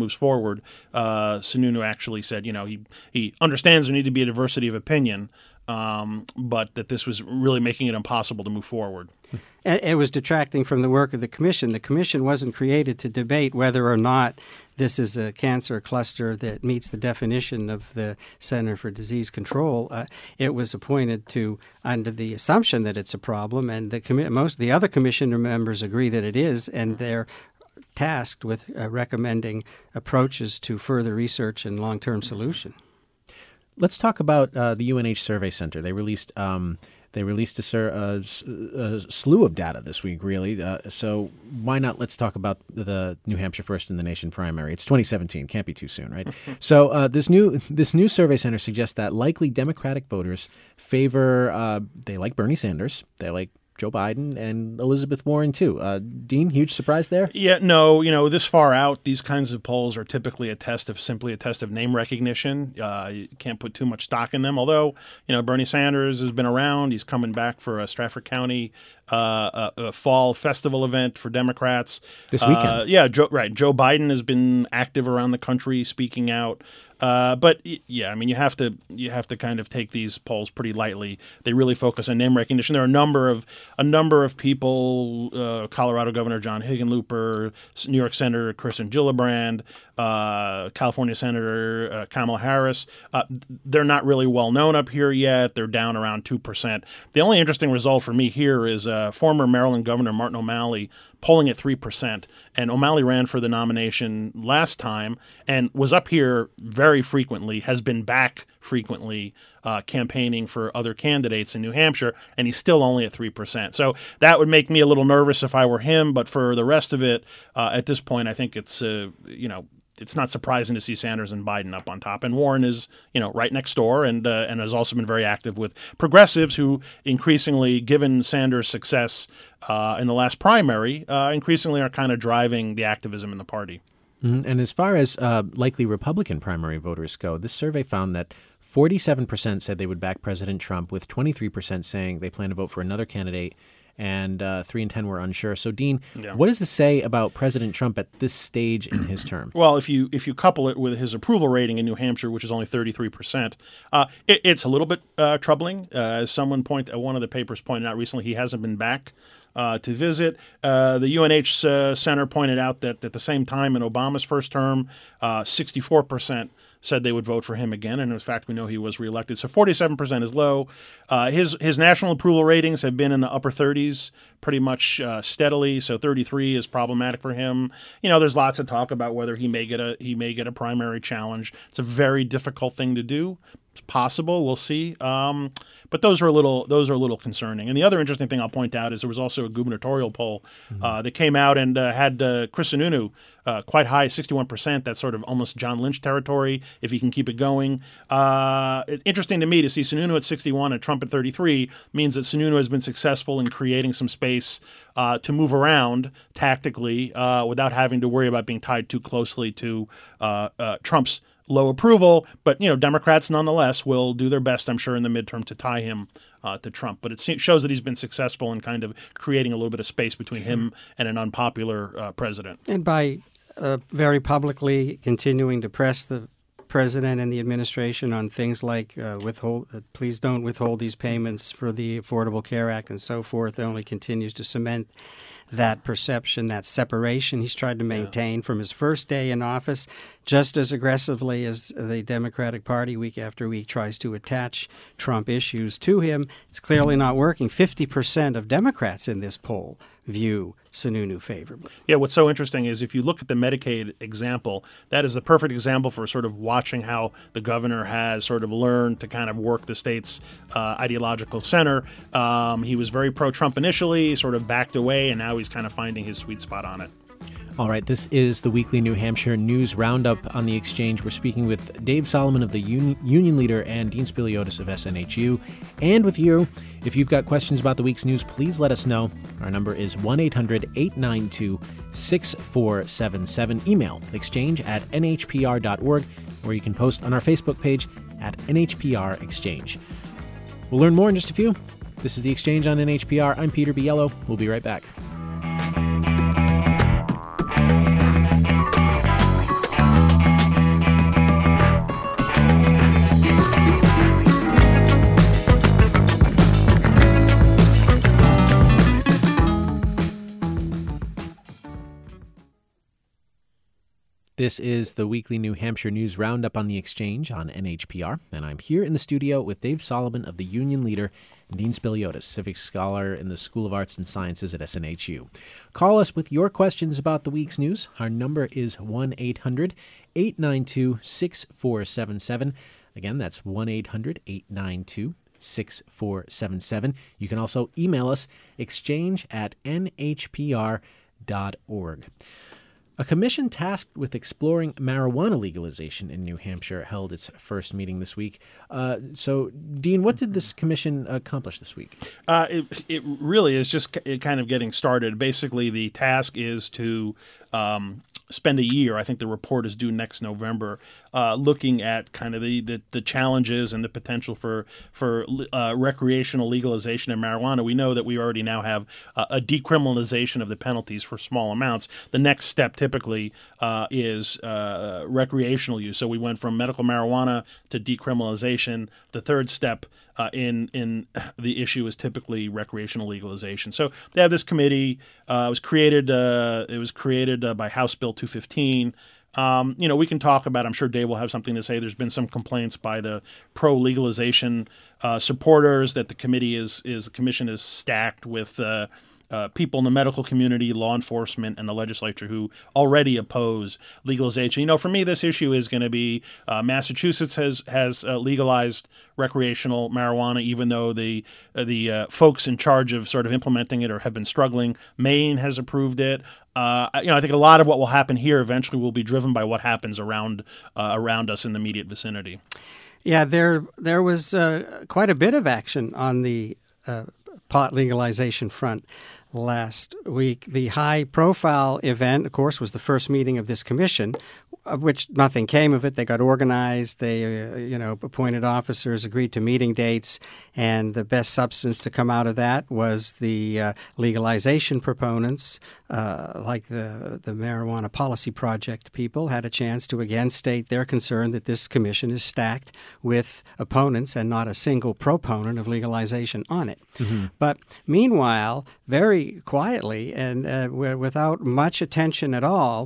F: moves forward. Uh, Sununu actually said, you know, he, he understands there need to be a diversity of opinion, um, but that this was really making it impossible to move forward.
E: It was detracting from the work of the commission. The commission wasn't created to debate whether or not this is a cancer cluster that meets the definition of the Center for Disease Control. Uh, it was appointed to under the assumption that it's a problem, and the commi- most the other commission members agree that it is, and they're tasked with uh, recommending approaches to further research and long-term solution.
D: Let's talk about uh, the U N H Survey Center. They released um, they released a, sur- a, a slew of data this week, really. Uh, so why not? Let's talk about the New Hampshire First in the Nation primary. It's twenty seventeen, can't be too soon, right? so uh, this new this new survey center suggests that likely Democratic voters favor uh, they like Bernie Sanders, they like Joe Biden, and Elizabeth Warren, too. Uh, Dean, huge surprise there?
F: Yeah, no, you know, this far out, these kinds of polls are typically a test of simply a test of name recognition. Uh, you can't put too much stock in them, although, you know, Bernie Sanders has been around. He's coming back for a Stratford County uh, a, a fall festival event for Democrats.
D: This weekend.
F: Uh, yeah, Joe, right. Joe Biden has been active around the country speaking out. Uh, but yeah, I mean, you have to you have to kind of take these polls pretty lightly. They really focus on name recognition. There are a number of a number of people: uh, Colorado Governor John Hickenlooper, New York Senator Kirsten Gillibrand, uh, California Senator uh, Kamala Harris. Uh, they're not really well known up here yet. They're down around two percent. The only interesting result for me here is uh, former Maryland Governor Martin O'Malley polling at three percent. And O'Malley ran for the nomination last time and was up here very frequently, has been back frequently uh, campaigning for other candidates in New Hampshire, and he's still only at three percent. So that would make me a little nervous if I were him, but for the rest of it, uh, at this point, I think it's, uh, you know, it's not surprising to see Sanders and Biden up on top. And Warren is, you know, right next door and uh, and has also been very active with progressives who increasingly, given Sanders' success uh, in the last primary, uh, increasingly are kind of driving the activism in the party.
D: Mm-hmm. And as far as uh, likely Republican primary voters go, this survey found that forty-seven percent said they would back President Trump, with twenty-three percent saying they plan to vote for another candidate, and uh, three and ten were unsure. So, Dean, yeah. what does this say about President Trump at this stage in his term?
F: Well, if you if you couple it with his approval rating in New Hampshire, which is only thirty-three percent, uh, it, it's a little bit uh, troubling. Uh, as someone point, uh, one of the papers pointed out recently, he hasn't been back uh, to visit. Uh, the U N H uh, Center pointed out that at the same time in Obama's first term, uh, sixty-four percent said they would vote for him again, and in fact, we know he was reelected. So forty-seven percent is low. Uh, his his national approval ratings have been in the upper thirties pretty much uh, steadily. So thirty-three is problematic for him. You know, there's lots of talk about whether he may get a he may get a primary challenge. It's a very difficult thing to do. It's possible. We'll see. Um, but those are a little those are a little concerning. And the other interesting thing I'll point out is there was also a gubernatorial poll mm-hmm. uh, that came out and uh, had uh, Chris Sununu uh, quite high, sixty-one percent. That's sort of almost John Lynch territory if he can keep it going. Uh, it's interesting to me to see Sununu at sixty-one and Trump at thirty-three means that Sununu has been successful in creating some space uh, to move around tactically uh, without having to worry about being tied too closely to uh, uh, Trump's low approval, but you know, Democrats nonetheless will do their best, I'm sure, in the midterm to tie him uh, to Trump. But it shows that he's been successful in kind of creating a little bit of space between him and an unpopular uh, president.
E: And by uh, very publicly continuing to press the president and the administration on things like uh, withhold, uh, please don't withhold these payments for the Affordable Care Act and so forth, it only continues to cement that perception, that separation he's tried to maintain yeah. from his first day in office, just as aggressively as the Democratic Party week after week tries to attach Trump issues to him. It's clearly not working. fifty percent of Democrats in this poll view Sununu favorably.
F: Yeah, what's so interesting is if you look at the Medicaid example, that is the perfect example for sort of watching how the governor has sort of learned to kind of work the state's uh, ideological center. Um, he was very pro-Trump initially, sort of backed away, and now he's kind of finding his sweet spot on it.
D: All right, this is the weekly New Hampshire News Roundup on the Exchange. We're speaking with Dave Solomon of the Union, Union Leader and Dean Spiliotis of S N H U. And with you, if you've got questions about the week's news, please let us know. Our number is one eight hundred eight nine two six four seven seven. Email exchange at n h p r dot org, or you can post on our Facebook page at N H P R Exchange. We'll learn more in just a few. This is the Exchange on N H P R. I'm Peter Biello. We'll be right back. This is the weekly New Hampshire News Roundup on the Exchange on N H P R, and I'm here in the studio with Dave Solomon of the Union Leader and Dean Spiliotis, Civics Scholar in the School of Arts and Sciences at S N H U. Call us with your questions about the week's news. Our number is one eight hundred eight nine two six four seven seven. Again, that's one eight hundred eight nine two six four seven seven. You can also email us, exchange at n h p r dot org. A commission tasked with exploring marijuana legalization in New Hampshire held its first meeting this week. Uh, so, Dean, what did this commission accomplish this week?
F: Uh, it, it really is just kind of getting started. Basically, the task is to um, spend a year, I think the report is due next November, uh, looking at kind of the, the, the challenges and the potential for for uh, recreational legalization of marijuana. We know that we already now have uh, a decriminalization of the penalties for small amounts. The next step typically uh, is uh, recreational use. So we went from medical marijuana to decriminalization. The third step Uh, in in the issue is typically recreational legalization. So they have this committee. Uh, it was created. Uh, it was created uh, by House Bill two fifteen. Um, you know, we can talk about. I'm sure Dave will have something to say. There's been some complaints by the pro legalization uh, supporters that the committee is is the commission is stacked with Uh, Uh, people in the medical community, law enforcement, and the legislature who already oppose legalization. You know, for me, this issue is going to be uh, Massachusetts has has uh, legalized recreational marijuana, even though the uh, the uh, folks in charge of sort of implementing it or have been struggling. Maine has approved it. Uh, you know, I think a lot of what will happen here eventually will be driven by what happens around uh, around us in the immediate vicinity.
E: Yeah, there there was uh, quite a bit of action on the uh, pot legalization front last week. The high-profile event, of course, was the first meeting of this commission, of which nothing came of it. They got organized. They, uh, you know, appointed officers, agreed to meeting dates, and the best substance to come out of that was the uh, legalization proponents, uh, like the the Marijuana Policy Project people, had a chance to again state their concern that this commission is stacked with opponents and not a single proponent of legalization on it. Mm-hmm. But meanwhile, very quietly and uh, w- without much attention at all,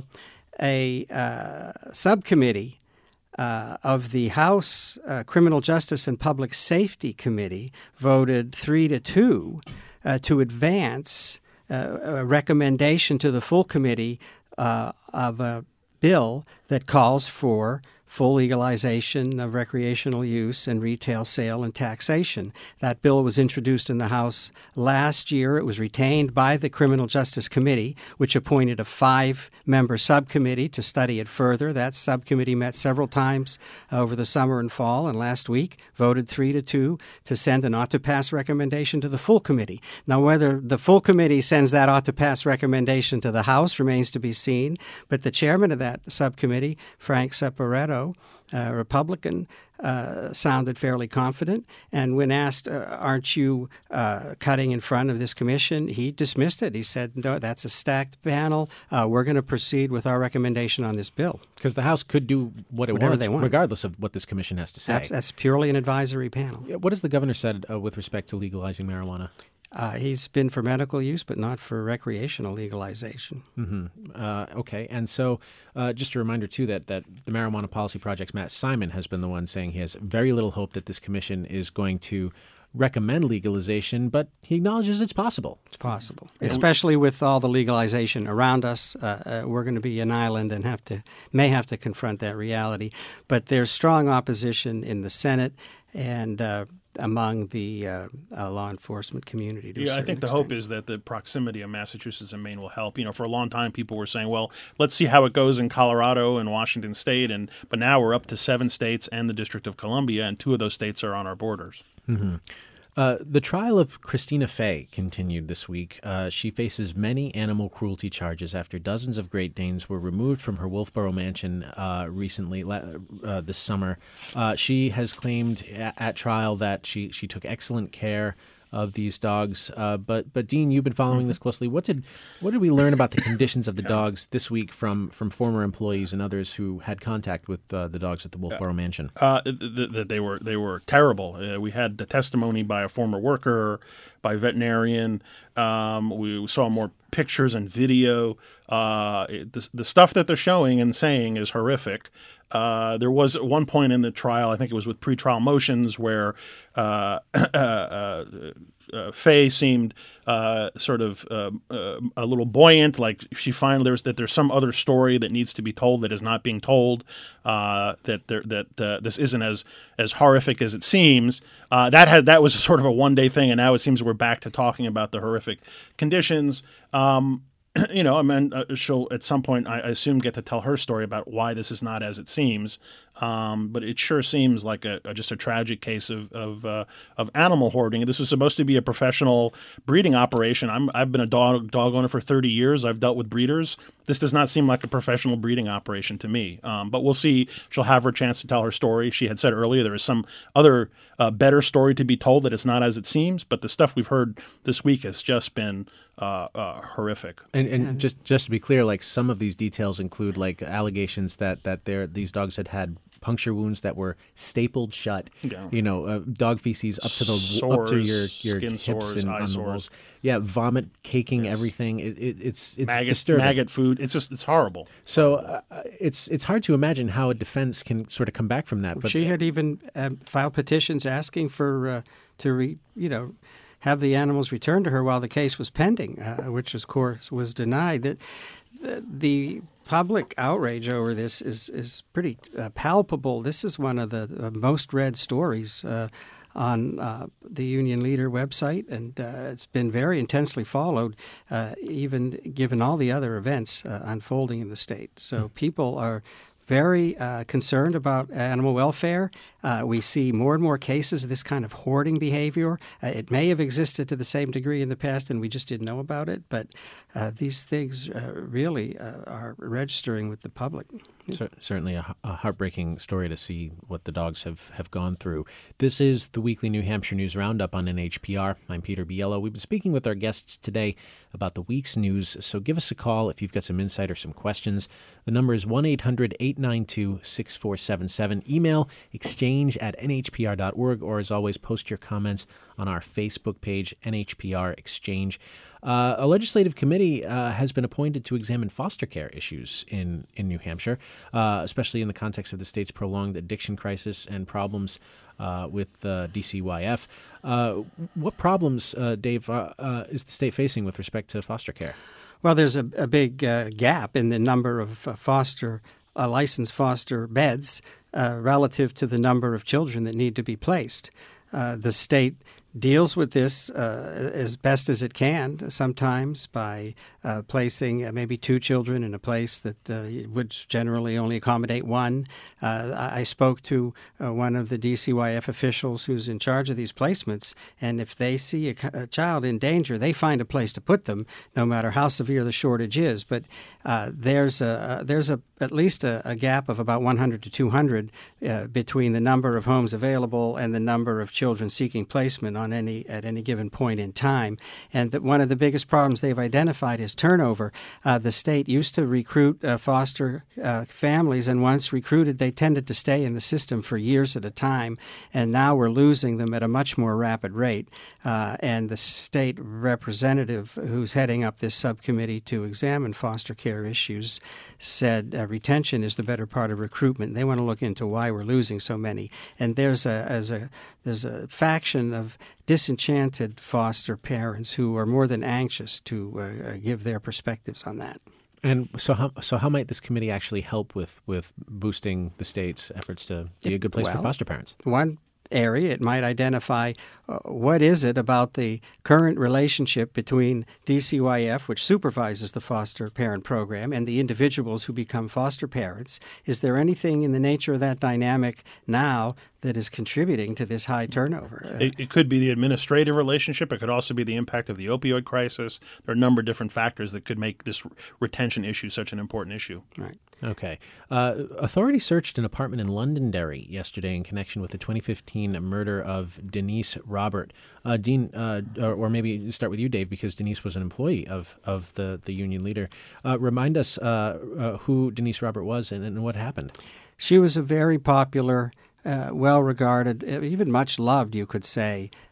E: a uh, subcommittee uh, of the House uh, Criminal Justice and Public Safety Committee voted three to two uh, to advance uh, a recommendation to the full committee uh, of a bill that calls for full legalization of recreational use and retail sale and taxation. That bill was introduced in the House last year. It was retained by the Criminal Justice Committee, which appointed a five-member subcommittee to study it further. That subcommittee met several times over the summer and fall, and last week voted three to two to send an ought-to-pass recommendation to the full committee. Now, whether the full committee sends that ought-to-pass recommendation to the House remains to be seen, but the chairman of that subcommittee, Frank Separetto, a Republican, uh, sounded fairly confident. And when asked, uh, aren't you uh, cutting in front of this commission, he dismissed it. He said, no, that's a stacked panel. Uh, we're going to proceed with our recommendation on this bill.
D: Because the House could do what it
E: Whatever
D: wants,
E: they want,
D: regardless of what this commission has to say.
E: That's, that's purely an advisory panel.
D: What has the governor said uh, with respect to legalizing marijuana?
E: Uh, he's been for medical use, but not for recreational legalization.
D: Mm-hmm. Uh, okay. And so uh, just a reminder, too, that, that the Marijuana Policy Project's Matt Simon has been the one saying he has very little hope that this commission is going to recommend legalization, but he acknowledges it's possible.
E: It's possible, especially with all the legalization around us. Uh, uh, we're going to be an island and have to may have to confront that reality. But there's strong opposition in the Senate and uh, among the uh, uh, law enforcement community. To
F: yeah,
E: a
F: I think the
E: extent.
F: hope is that the proximity of Massachusetts and Maine will help. You know, for a long time, people were saying, "Well, let's see how it goes in Colorado and Washington State," and but now we're up to seven states and the District of Columbia, and two of those states are on our borders.
D: Mm-hmm. Uh, the trial of Christina Fay continued this week. Uh, she faces many animal cruelty charges after dozens of Great Danes were removed from her Wolfboro mansion uh, recently, uh, this summer. Uh, she has claimed at, at trial that she, she took excellent care of these dogs. Uh, but but Dean, you've been following this closely. What did what did we learn about the conditions of the dogs this week from, from former employees and others who had contact with uh, the dogs at the Wolfboro mansion?
F: Uh, th- th- they were they were terrible. Uh, we had the testimony by a former worker, by a veterinarian. Um, we saw more pictures and video. Uh, it, the, the stuff that they're showing and saying is horrific. Uh, there was at one point in the trial, I think it was with pretrial motions, where uh, uh, uh, uh, Faye seemed uh, sort of uh, uh, a little buoyant, like she finally there's that there's some other story that needs to be told that is not being told. Uh, that there, that uh, this isn't as as horrific as it seems. Uh, that had that was sort of a one day thing, and now it seems we're back to talking about the horrific conditions. Um, You know, I mean, uh, she'll at some point, I, I assume, get to tell her story about why this is not as it seems. Um, but it sure seems like a, a just a tragic case of of, uh, of animal hoarding. This was supposed to be a professional breeding operation. I'm, I've been a dog dog owner for thirty years. I've dealt with breeders. This does not seem like a professional breeding operation to me. Um, but we'll see. She'll have her chance to tell her story. She had said earlier there is some other uh, better story to be told, that it's not as it seems. But the stuff we've heard this week has just been uh, uh, horrific.
D: And, and just just to be clear, like some of these details include like allegations that that they're, these dogs had had puncture wounds that were stapled shut.
F: Yeah.
D: You know, uh, dog feces up to the
F: sores,
D: up to your your
F: skin
D: hips
F: sores,
D: and
F: eye
D: on the
F: sores.
D: walls. Yeah, vomit caking everything. It, it, it's it's
F: Maggot,
D: disturbing.
F: maggot food. It's just it's horrible.
D: So uh, it's it's hard to imagine how a defense can sort of come back from that. But
E: she had even um, filed petitions asking for uh, to re, you know have the animals returned to her while the case was pending, uh, which of course was denied. That the, the public outrage over this is is pretty uh, palpable. This is one of the, the most read stories uh, on uh, the Union Leader website, and uh, it's been very intensely followed, uh, even given all the other events uh, unfolding in the state. So people are very uh, concerned about animal welfare. Uh, we see more and more cases of this kind of hoarding behavior. Uh, it may have existed to the same degree in the past, and we just didn't know about it. But uh, these things uh, really uh, are registering with the public.
D: Cer- certainly a, a heartbreaking story to see what the dogs have, have gone through. This is the weekly New Hampshire News Roundup on N H P R. I'm Peter Biello. We've been speaking with our guests today about the week's news, so give us a call if you've got some insight or some questions. The number is one eight hundred eight nine two six four seven seven. Email exchange at n h p r dot org, or as always, post your comments on our Facebook page, N H P R Exchange. Uh, a legislative committee uh, has been appointed to examine foster care issues in, in New Hampshire, uh, especially in the context of the state's prolonged addiction crisis and problems uh, with uh, D C Y F. Uh, what problems, uh, Dave, uh, uh, is the state facing with respect to foster care?
E: Well, there's a, a big uh, gap in the number of uh, foster uh, licensed foster beds uh, relative to the number of children that need to be placed. Uh, the state deals with this uh, as best as it can, sometimes by uh, placing uh, maybe two children in a place that uh, would generally only accommodate one. Uh, I spoke to uh, one of the D C Y F officials who's in charge of these placements, and if they see a, a child in danger, they find a place to put them, no matter how severe the shortage is. But uh, there's a there's a at least a, a gap of about one hundred to two hundred uh, between the number of homes available and the number of children seeking placement on any at any given point in time. And that one of the biggest problems they've identified is turnover. Uh, the state used to recruit uh, foster uh, families, and once recruited, they tended to stay in the system for years at a time. And now we're losing them at a much more rapid rate. Uh, and the state representative who's heading up this subcommittee to examine foster care issues said uh, retention is the better part of recruitment. They want to look into why we're losing so many. And there's a as a there's a faction of disenchanted foster parents who are more than anxious to uh, give their perspectives on that.
D: And so how, so how might this committee actually help with, with boosting the state's efforts to be a good place
E: well,
D: for foster parents?
E: One area, it might identify uh, what is it about the current relationship between D C Y F, which supervises the foster parent program, and the individuals who become foster parents. Is there anything in the nature of that dynamic now that is contributing to this high turnover?
F: It, it could be the administrative relationship. It could also be the impact of the opioid crisis. There are a number of different factors that could make this retention issue such an important issue.
E: Right.
D: Okay. Uh, authorities searched an apartment in Londonderry yesterday in connection with the twenty fifteen murder of Denise Robert. Uh, Dean, uh, or, or maybe start with you, Dave, because Denise was an employee of, of the, the union leader. Uh, remind us uh, uh, who Denise Robert was and, and what happened.
E: She was a very popular, uh, well-regarded, even much loved, you could say,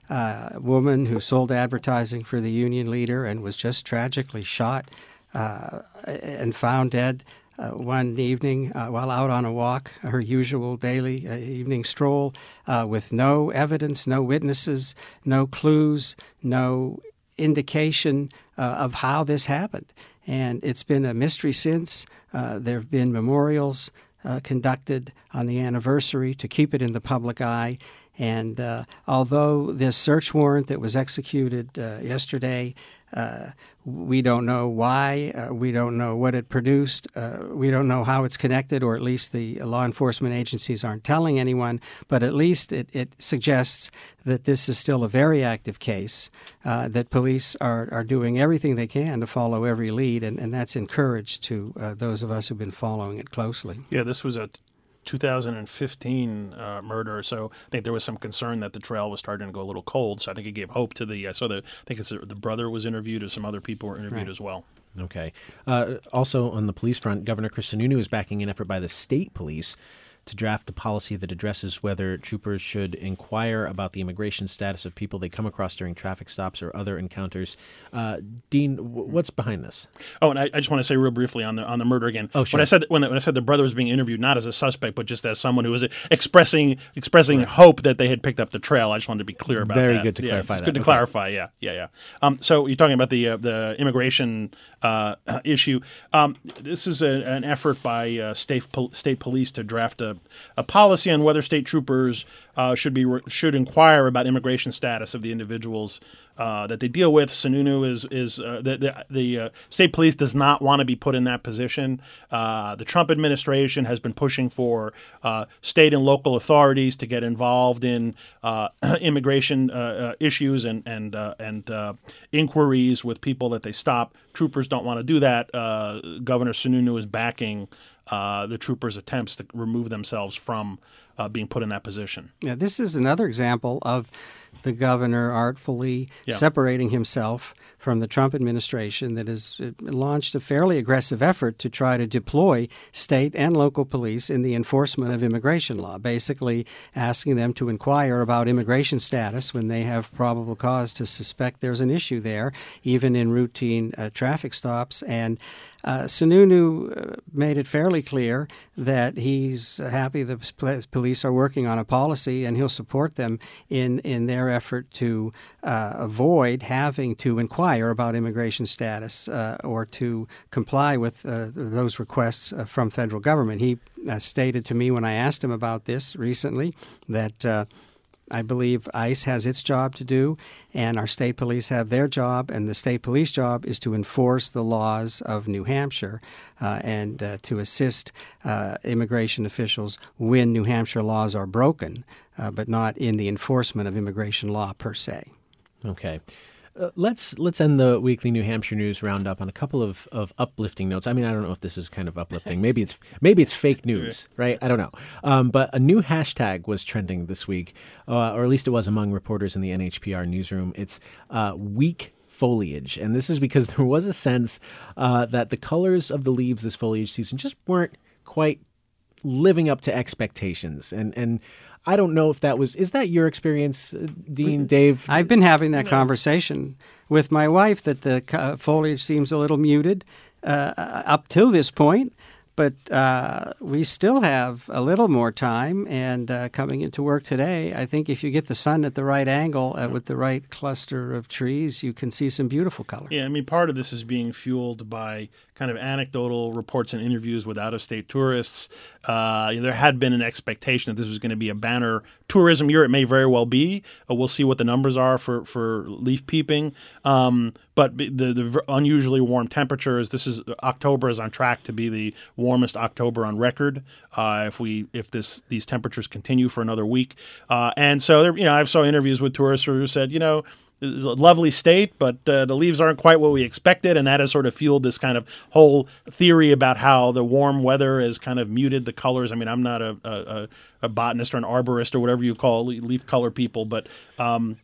E: uh, woman who sold advertising for the union leader and was just tragically shot uh, and found dead uh, one evening uh, while out on a walk, her usual daily uh, evening stroll, uh, with no evidence, no witnesses, no clues, no indication uh, of how this happened. And it's been a mystery since. Uh, there have been memorials uh, conducted on the anniversary to keep it in the public eye. And uh, although this search warrant that was executed uh, yesterday, uh, we don't know why, uh, we don't know what it produced, uh, we don't know how it's connected, or at least the law enforcement agencies aren't telling anyone, but at least it, it suggests that this is still a very active case, uh, that police are, are doing everything they can to follow every lead, and, and that's encouraged to uh, those of us who've been following it closely.
F: Yeah, this was a two thousand fifteen uh, murder, so I think there was some concern that the trail was starting to go a little cold. So I think it gave hope to the. Uh, so the I think it's the, the brother was interviewed, and some other people were interviewed
E: right.
F: as well.
D: Okay. Uh, also on the police front, Governor Chris Sununu is backing an effort by the state police to draft a policy that addresses whether troopers should inquire about the immigration status of people they come across during traffic stops or other encounters. Uh, Dean, w- what's behind this?
F: Oh, and I, I just want to say real briefly on the on the murder again.
D: Oh, sure.
F: When I said when, when I said the brother was being interviewed, not as a suspect, but just as someone who was expressing expressing right. hope that they had picked up the trail. I just wanted to be clear about
D: Very
F: that.
D: Very good to
F: yeah,
D: clarify
F: it's
D: that.
F: Good to
D: okay.
F: clarify. Yeah, yeah, yeah. Um, so you're talking about the uh, the immigration uh, issue. Um, this is a, an effort by uh, state pol- state police to draft a, a policy on whether state troopers uh, should be re- should inquire about immigration status of the individuals uh, that they deal with. Sununu is is uh, the the, the uh, state police does not want to be put in that position. Uh, the Trump administration has been pushing for uh, state and local authorities to get involved in uh, immigration uh, uh, issues and and uh, and uh, inquiries with people that they stop. Troopers don't want to do that. Uh, Governor Sununu is backing Uh, the troopers' attempts to remove themselves from uh, being put in that position.
E: Yeah, this is another example of the governor artfully
F: yeah.
E: separating himself from the Trump administration that has launched a fairly aggressive effort to try to deploy state and local police in the enforcement of immigration law, basically asking them to inquire about immigration status when they have probable cause to suspect there's an issue there, even in routine uh, traffic stops. And Uh, Sununu uh, made it fairly clear that he's happy the p- police are working on a policy, and he'll support them in, in their effort to uh, avoid having to inquire about immigration status uh, or to comply with uh, those requests uh, from federal government. He uh, stated to me when I asked him about this recently that uh, I believe ICE has its job to do, and our state police have their job, and the state police job is to enforce the laws of New Hampshire uh, and uh, to assist uh, immigration officials when New Hampshire laws are broken, uh, but not in the enforcement of immigration law per se.
D: Okay. Uh, let's let's end the weekly New Hampshire news roundup on a couple of, of uplifting notes. I mean, I don't know if this is kind of uplifting. Maybe it's maybe it's fake news, right? I don't know. Um, but a new hashtag was trending this week, uh, or at least it was among reporters in the N H P R newsroom. It's uh, weak foliage, and this is because there was a sense uh, that the colors of the leaves this foliage season just weren't quite living up to expectations, and and. I don't know if that was, is that your experience, uh, Dean, Dave?
E: I've been having that conversation with my wife that the uh, foliage seems a little muted uh, up till this point, but uh, we still have a little more time. And uh, coming into work today, I think if you get the sun at the right angle uh, with the right cluster of trees, you can see some beautiful color.
F: Yeah, I mean, part of this is being fueled by kind of anecdotal reports and interviews with out-of-state tourists. Uh, you know, there had been an expectation that this was going to be a banner tourism year. It may very well be. Uh, we'll see what the numbers are for, for leaf peeping. Um, but the, the unusually warm temperatures, this is October is on track to be the warmest October on record uh, if we if this these temperatures continue for another week. Uh, and so, there, you know, I've saw interviews with tourists who said, you know, it's a lovely state, but uh, the leaves aren't quite what we expected, and that has sort of fueled this kind of whole theory about how the warm weather has kind of muted the colors. I mean, I'm not a, a, a botanist or an arborist or whatever you call leaf color people, but um,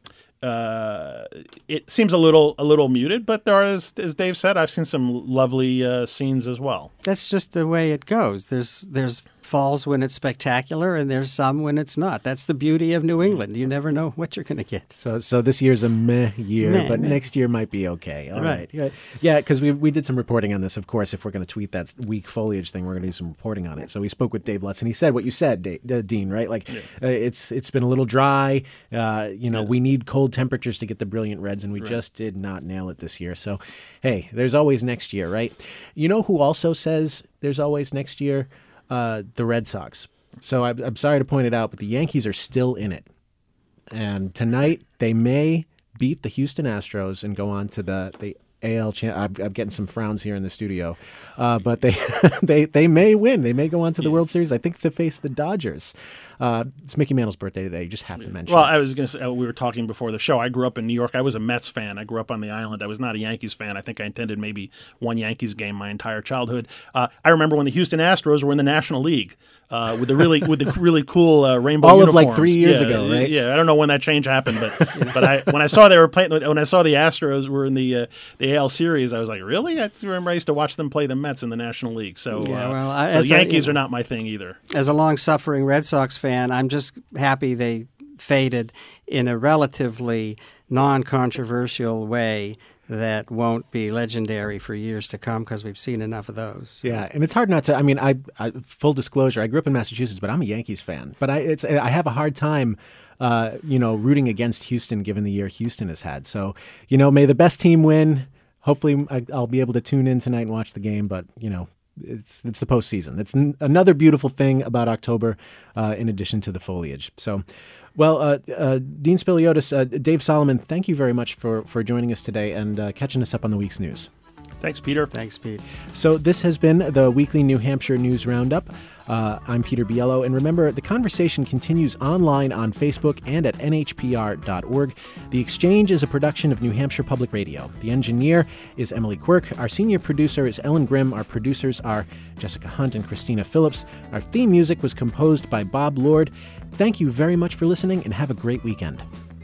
F: uh, it seems a little a little muted. But there are, as, as Dave said, I've seen some lovely uh, scenes as well.
E: That's just the way it goes. There's there's falls when it's spectacular, and there's some when it's not. That's the beauty of New England. You never know what you're going to get.
D: So so this year's a meh year,
E: Meh,
D: but
E: meh.
D: next year might be okay. All
E: Right.
D: right. Yeah, because we we did some reporting on this. Of course, if we're going to tweet that weak foliage thing, we're going to do some reporting on it. So we spoke with Dave Lutz, and he said what you said, Dave, uh, Dean, right? Like,
F: Yeah.
D: uh, it's it's been a little dry. Uh, you know, we need cold temperatures to get the brilliant reds, and we
F: Right.
D: just did not nail it this year. So, hey, there's always next year, right? You know who also says there's always next year? Uh, the Red Sox. So I'm, I'm sorry to point it out, but the Yankees are still in it. And tonight they may beat the Houston Astros and go on to the, the A L champ. I'm, I'm getting some frowns here in the studio, uh, but they they they may win. They may go on to the World Series. I think to face the Dodgers. Uh, it's Mickey Mantle's birthday today. You just have to mention.
F: Well,
D: it.
F: I was going to say, we were talking before the show. I grew up in New York. I was a Mets fan. I grew up on the island. I was not a Yankees fan. I think I attended maybe one Yankees game my entire childhood. Uh, I remember when the Houston Astros were in the National League uh, with the really with the really cool uh, rainbow
D: All
F: uniforms.
D: of like three years
F: yeah,
D: ago, right?
F: Yeah, I don't know when that change happened, but but I when I saw they were playing, when I saw the Astros were in the uh, the A L series, I was like, really? I remember I used to watch them play the Mets in the National League. So,
E: Yeah,
F: uh,
E: well, I-
F: so
E: as a-
F: Yankees are not my thing either.
E: As a long-suffering Red Sox fan, I'm just happy they faded in a relatively non-controversial way that won't be legendary for years to come because we've seen enough of those.
D: Yeah, and it's hard not to. I mean, I, I full disclosure, I grew up in Massachusetts, but I'm a Yankees fan. But I, it's I have a hard time, uh, you know, rooting against Houston given the year Houston has had. So, you know, may the best team win. Hopefully, I, I'll be able to tune in tonight and watch the game. But you know, it's it's the postseason. That's n- another beautiful thing about October, uh, in addition to the foliage. So. Well, uh, uh, Dean Spiliotis, uh, Dave Solomon, thank you very much for, for joining us today and uh, catching us up on the week's news.
F: Thanks, Peter.
E: Thanks, Pete.
D: So this has been the weekly New Hampshire News Roundup. Uh, I'm Peter Biello, and remember, the conversation continues online on Facebook and at N H P R dot org. The Exchange is a production of New Hampshire Public Radio. The engineer is Emily Quirk. Our senior producer is Ellen Grimm. Our producers are Jessica Hunt and Christina Phillips. Our theme music was composed by Bob Lord. Thank you very much for listening, and have a great weekend.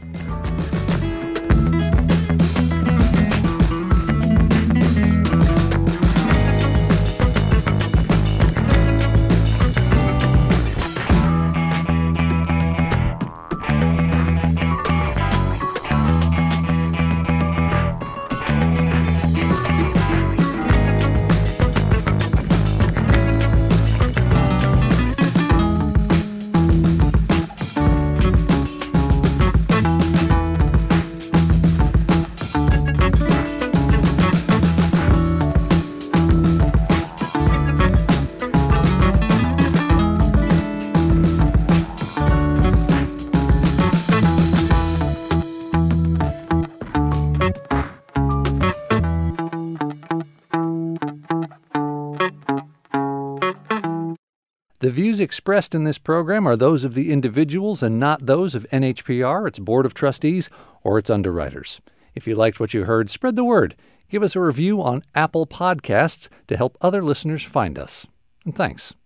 A: The views expressed in this program are those of the individuals and not those of N H P R, its Board of Trustees, or its underwriters. If you liked what you heard, spread the word. Give us a review on Apple Podcasts to help other listeners find us. And thanks.